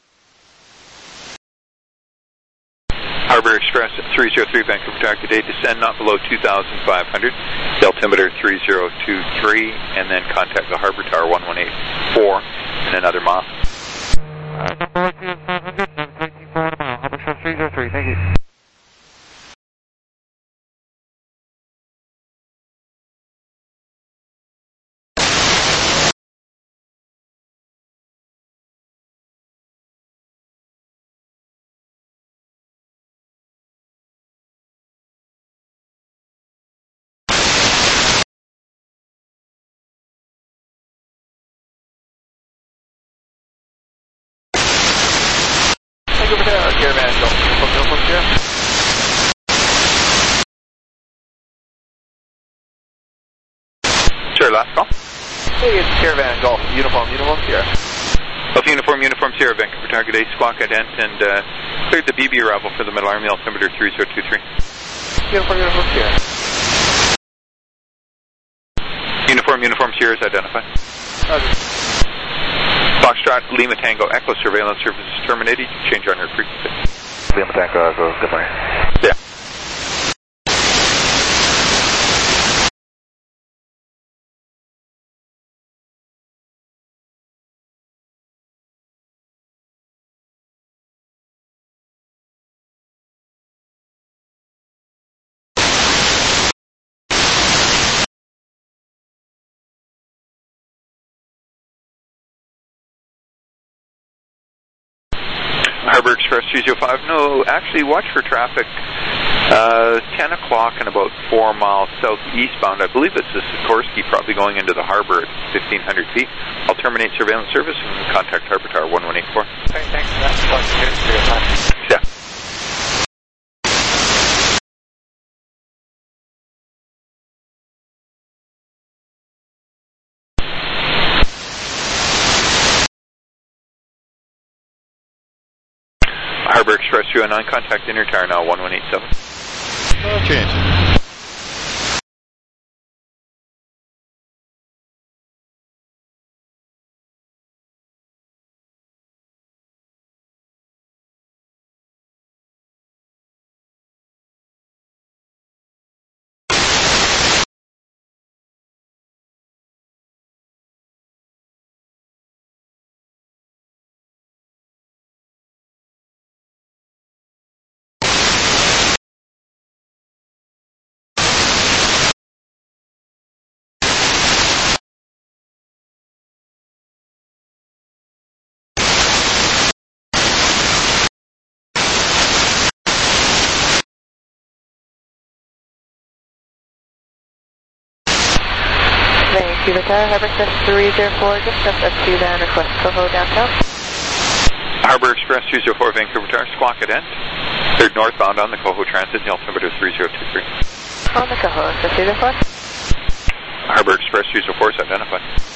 Harbor Express 303, Vancouver Tower, today descend not below 2,500, altimeter 3023, and then contact the Harbor Tower 1184 in another mile. Number 500, 724 mile, Harbor Express 303, thank you. Vancouver Tower, Caravan Golf, uniform Sierra. Sure, last call. Hey, it's Caravan Golf, uniform Sierra. Golf uniform Sierra, Vancouver target A, squawk ident, and cleared the BB arrival for the middle army, altimeter 3023. Uniform Sierra. Uniform Sierra is identified. Roger. Foxtrot, Lima Tango, Echo, surveillance service is terminated. Change on your frequency. Lima Tango, Echo, good morning. Yeah. Harbor Express 305. No, actually, watch for traffic. 10 o'clock and about 4 miles southeastbound. I believe it's the Sikorsky, probably going into the harbor at 1,500 feet. I'll terminate surveillance service and contact Harbor Tower 1184. Okay, thanks for that. Yeah. Harbor Express 309, contact inner tower now 1187. Change. Vancouver Tower, Harbor Express 304, just up to then request Coho downtown. Harbor Express 304, Vancouver Tower, squawk ident. Third northbound on the Coho Transit, the altimeter 3023. On the Coho, so 304. Harbor Express 304 is identified.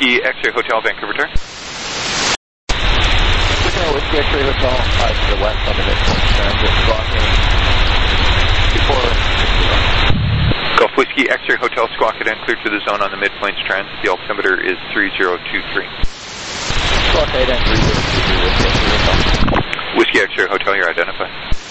Whiskey X-Ray Hotel, Vancouver Tower. Whiskey X-Ray Hotel, to the west on the midpoint transit, blocking before. Golf Whiskey X-Ray Hotel, Squawk It in, cleared for the zone on the mid-plains transit. The altimeter is 3023. Squawk it in, 3023, Whiskey X-Ray Hotel, you're identified.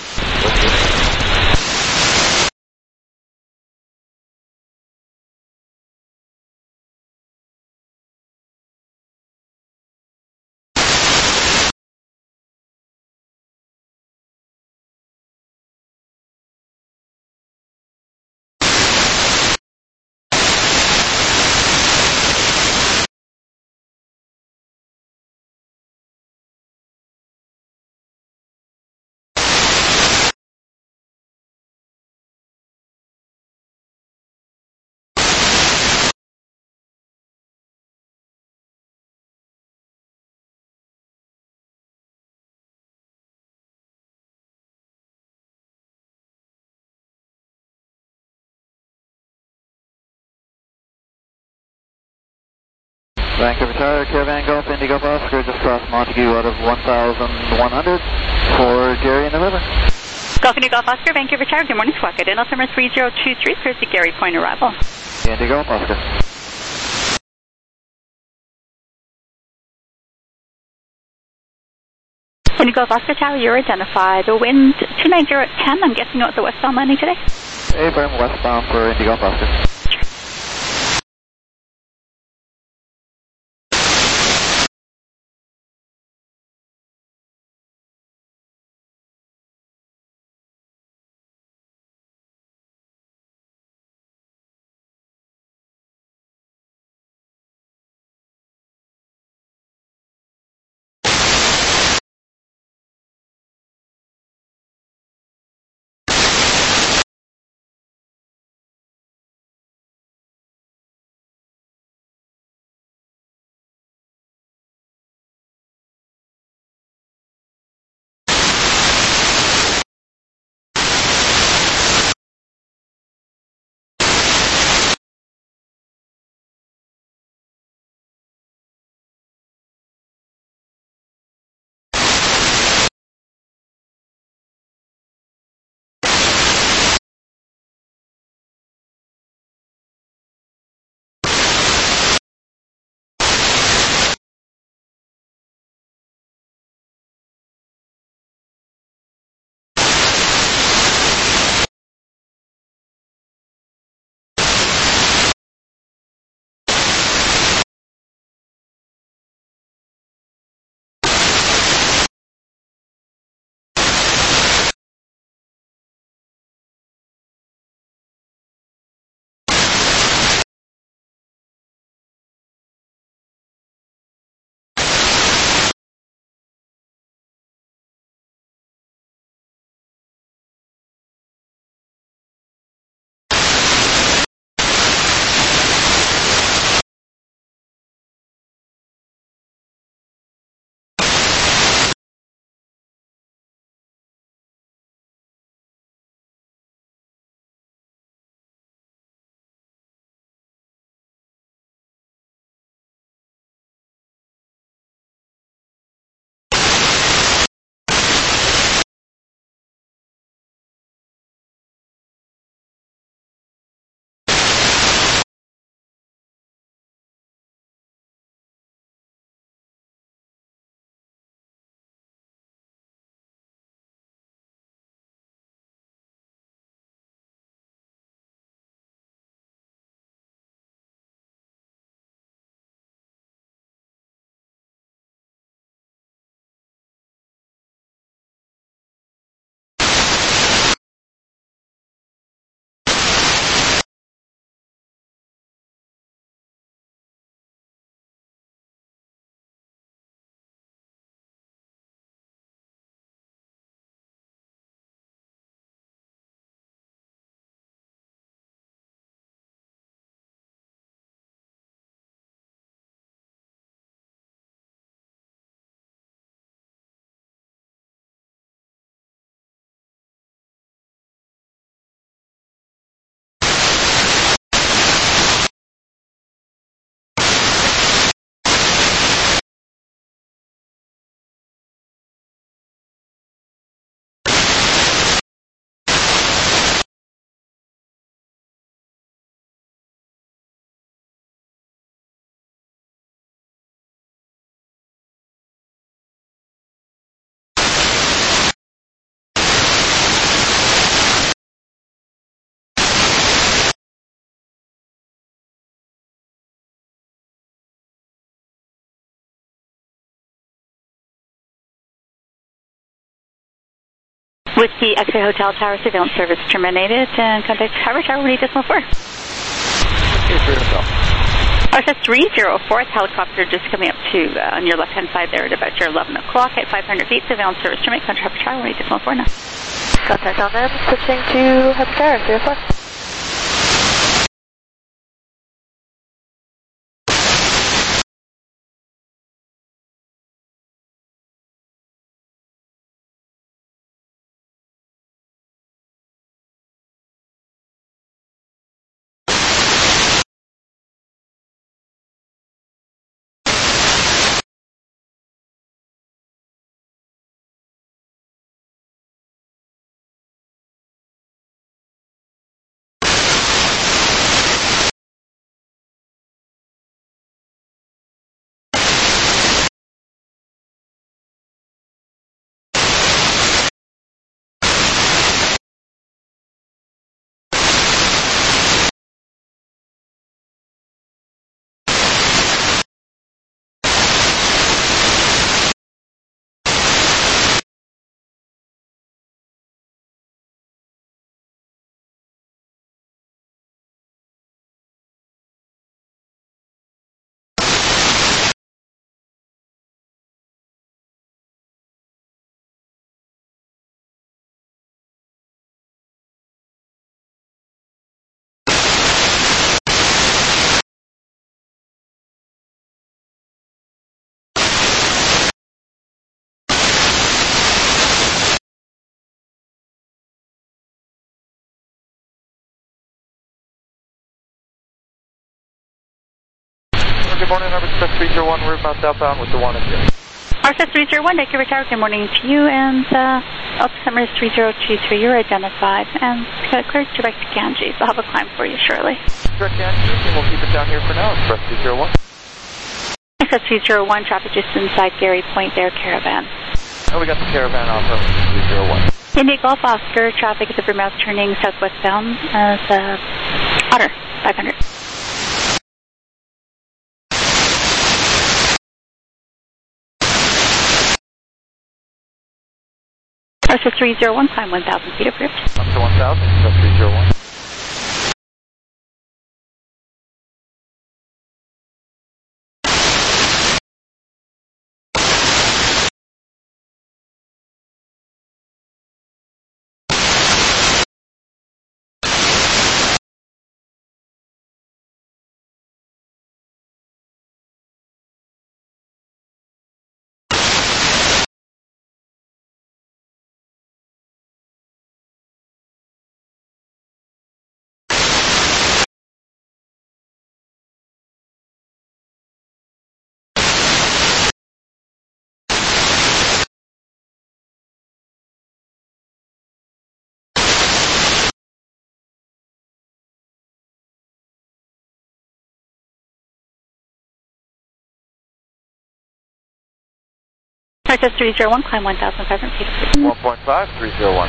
Vancouver Tower, Caravan Golf, Indigo Oscar, just crossed Montague out of 1,100 for Gary in the river. Golf Indigo Oscar, Vancouver Tower, good morning, Squawk It in, altimeter 3023, clears the Gary Point arrival. Indigo Oscar. Indigo Oscar Tower, you're identified. The wind 290 at 10, I'm guessing it was the westbound landing today? Abram, westbound for Indigo Oscar. Whiskey X-ray Hotel Tower surveillance service terminated and contact Tower 1.4. RSS 304th helicopter just coming up to on your left-hand side there at about your 11 o'clock at 500 feet. Surveillance service terminate. Contact Tower 1.4 now. Contact on them. Switching to Head Tower 304. Good morning, Number Express 301, route southbound with the 1 and 2. RSS 301, Vancouver Tower, good morning to you, and Altice number is 3023, you're identified, and cleared direct to Ganges. I'll have a climb for you shortly. Direct Ganges, and we'll keep it down here for now, Express 301. Express 301, traffic just inside Gary Point there, Caravan. Oh, we got the Caravan off of 301. India Golf Oscar, traffic at the Vermouth turning southwest bound as Otter, 500. RSS 301, climb 1,000 feet approved. Up to 1,000, Express 301. RSS 301, climb 1,500 feet approved. 1.5, 301.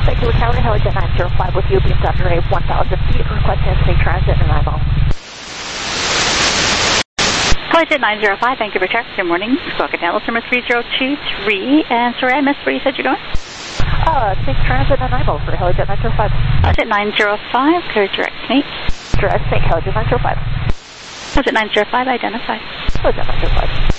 Vancouver Tower, Helijet 905 with you, being Thunder 1,000 feet, requesting safe transit and IMO. Helijet 905, Vancouver Tower, good morning. Squawk at Dallas, number 3023, and sorry, I missed where you said you're going? Safe transit and IMO for Helijet 905. Helijet 905, clear direct to me. Direct to Helijet 905. Helijet 905, identified. Helijet 905.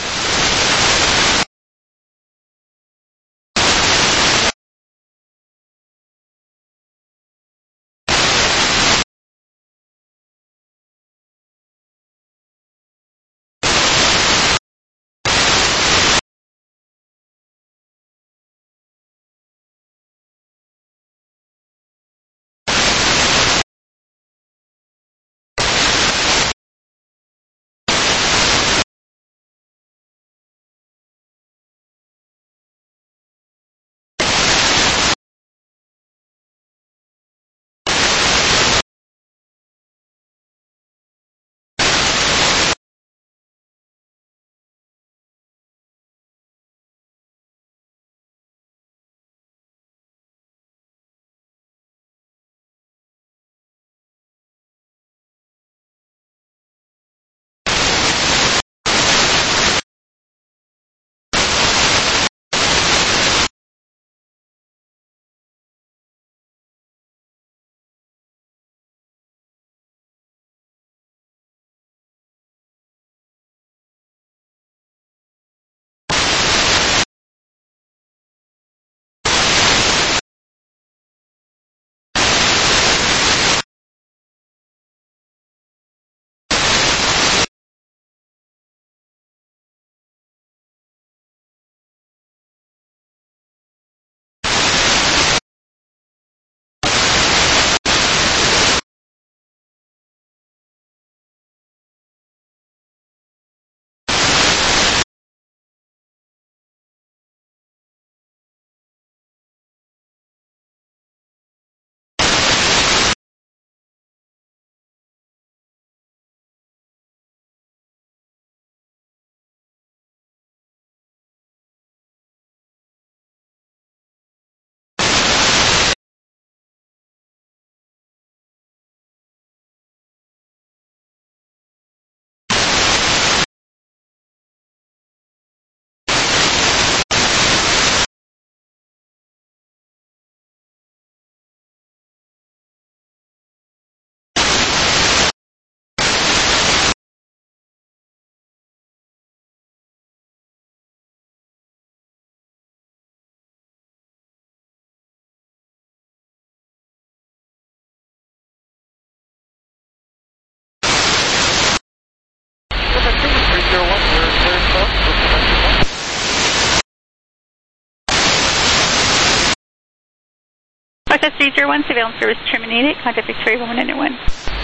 Access 301, surveillance service terminated. Contact Victoria 191.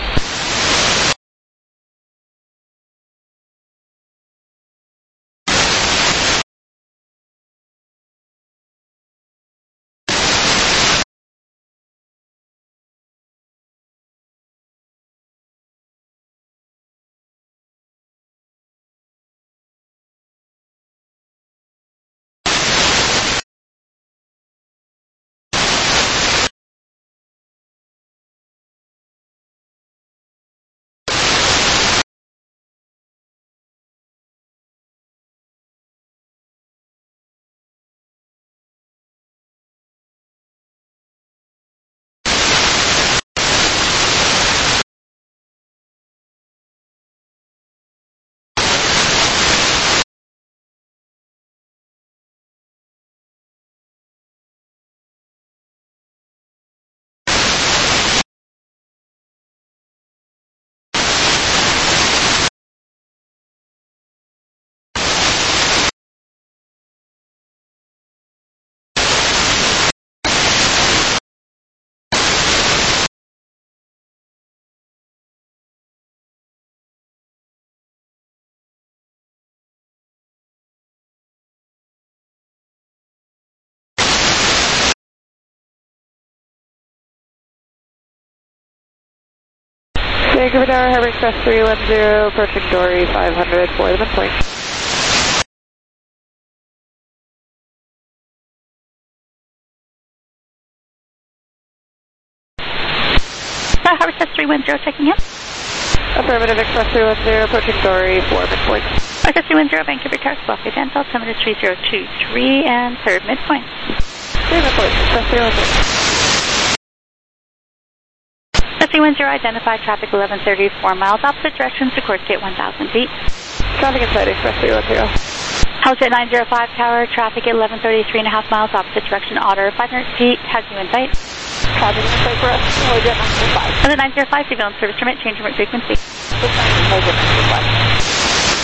Vancouver Tower, Harbor Express 310, approaching Dory 500 for the midpoint. Harbor Express 310 checking in. Affirmative, Express 310, approaching Dory 4 midpoint. Express 310, Vancouver Tower, Squawk again, altimeter 3023 and 3rd midpoint. 3 midpoint, Express 310. Express 310, identified traffic 1130, 4 miles opposite direction to course gate 1000 feet. Traffic inside Express 310. Howjet 905 Tower, traffic at 1130, 3.5 miles opposite direction, Otter 500 feet, has you in sight. Traffic in sight for us, Howjet 905. Howjet 905, civilian service permit, change remote frequency. Howjet 905.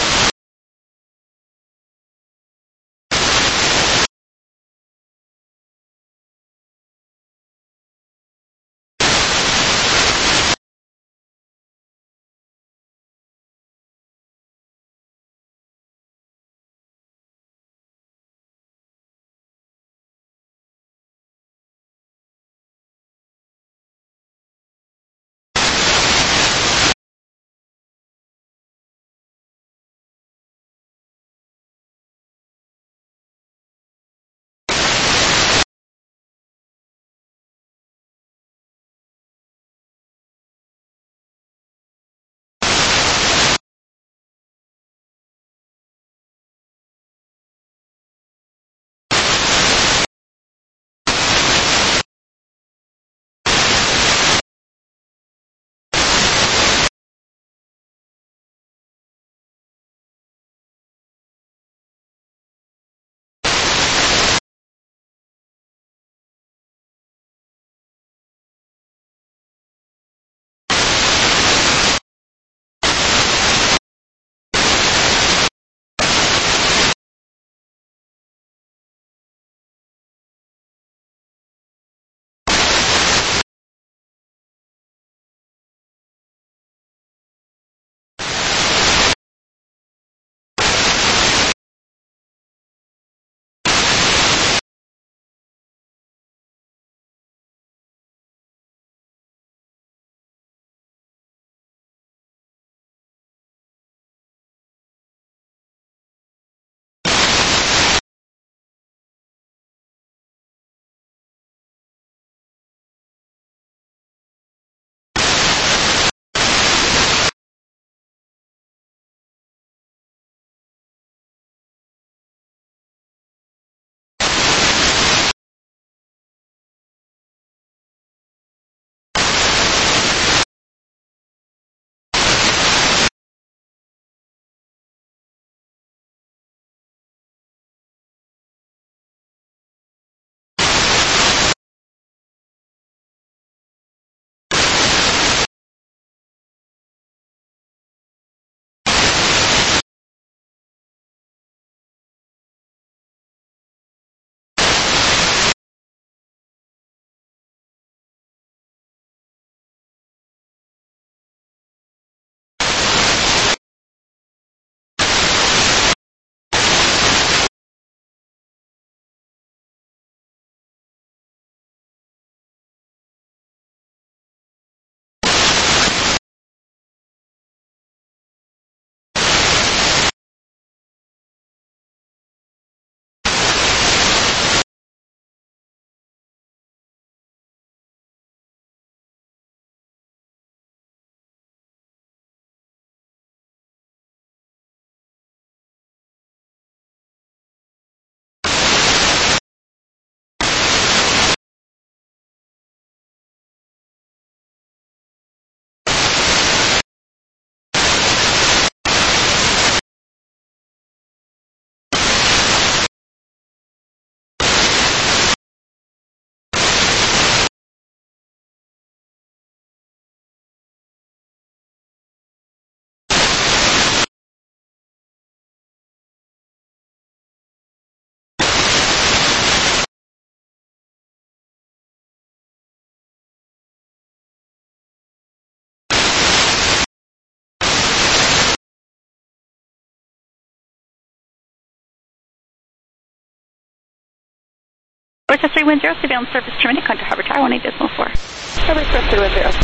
Express 310, surveillance service terminated, contact Harbor Tower 18.4. Harbor Express 310.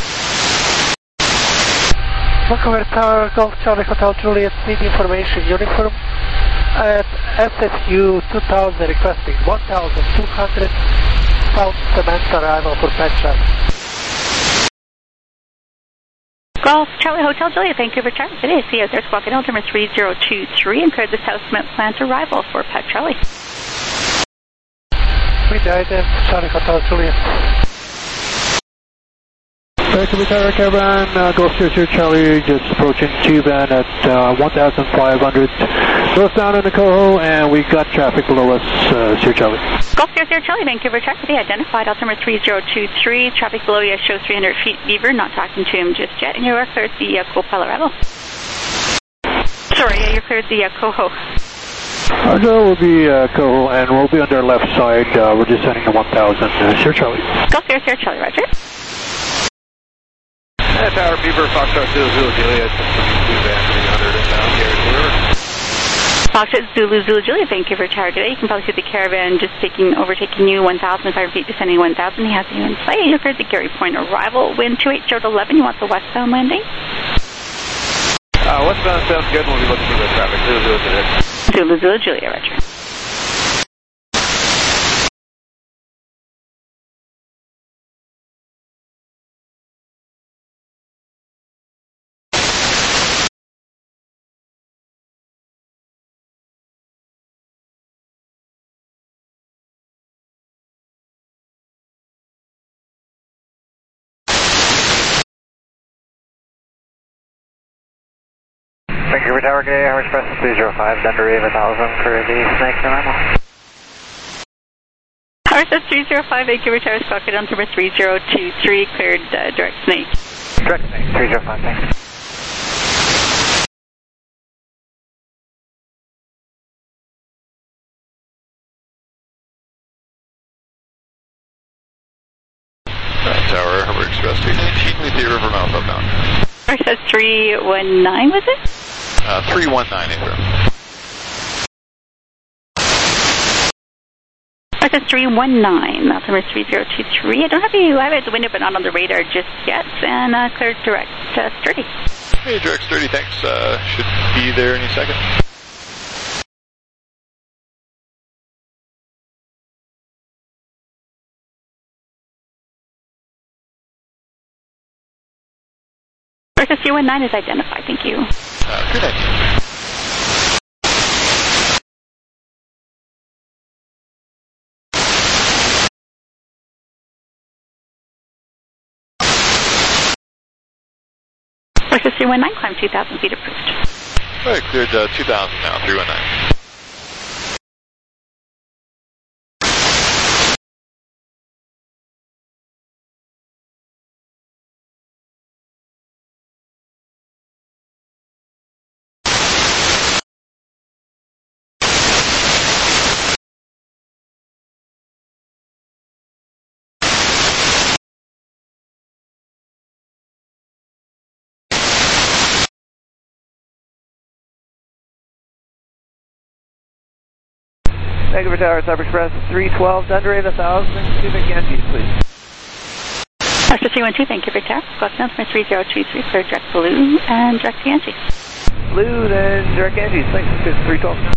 Vancouver Tower, Golf Charlie Hotel Juliet, need information, uniform at SSU 2000 requesting 1200 South Cement arrival for patch up. Golf Charlie Hotel Juliet, Vancouver Charlie. Today, see out there squawking altimeter 3023 and cleared the South Mint plant arrival for Pat Charlie. We died in Charlie Hotel Juliet. Vancouver Tower Caravan, Golf 00 Charlie, just approaching T-Van at 1,500 northbound in the Coho, and we got traffic below us, Sierra Charlie. Golf 00 Charlie, Vancouver Charlie. Today, identified altimeter 3023. Traffic below you shows 300 feet Beaver. Not talking to him just yet. And you are cleared the Copel arrival. Sorry, you're cleared the Coho. Our goal will be Coho, and we'll be on their left side. We're descending to 1,000, Sierra Charlie. Golf 00 Charlie, Roger. Tower Beaver, Foxtrot Zulu Juliet, 300 inbound, Gary River. Foxtrot Zulu Juliet, Vancouver Tower today. You can probably see the caravan just overtaking you 1,500 feet, descending 1,000. He has you in sight. You heard the Gary Point arrival. Wind 280 to 11. You want the westbound landing? Westbound sounds good. We'll be looking for the traffic. Zulu Juliet, Roger. Vancouver Tower, good day, Howard Express 305, Thunder Wave 1000 for the Snake Normal. Howard Express 305, Vancouver Tower, squawking on altimeter 3023, cleared direct Snake. Direct Snake, 305, thanks. Tower, Harbor Express 319 with the River Mouth outbound. Howard Express 319, was it? 319, April. That's 319, altimeter 3023. I don't have you, I have it at the window but not on the radar just yet, and cleared direct Sturdy. Hey, direct Sturdy, thanks. Should be there any second. Versus 319 is identified, thank you. Good idea. Versus 319, climb 2,000 feet approved. All right, cleared 2,000 now, 319. Vancouver Tower, Cyber Express 312, Thunder Wave 1000, Cubic Yankees, please. After 312, Vancouver Tower, squawk altimeter 3023, clear direct Blue and direct Yankees. Blue, then direct Yankees, thanks, 312.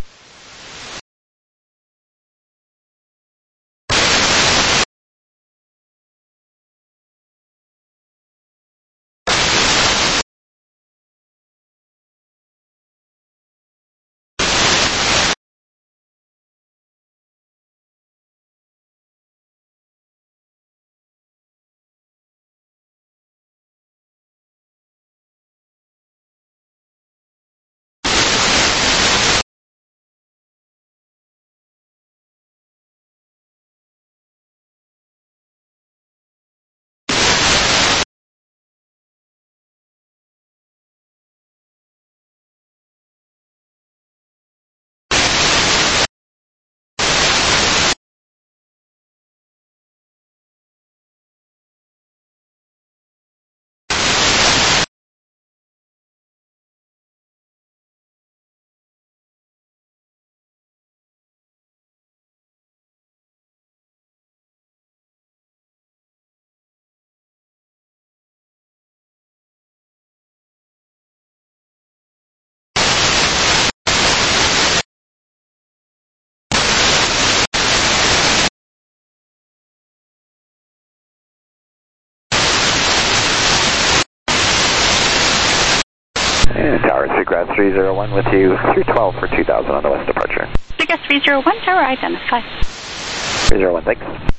Tower Seagrass 301 with you, 312 for 2000 on the west departure. Seagrass 301, tower identified. 301, thanks.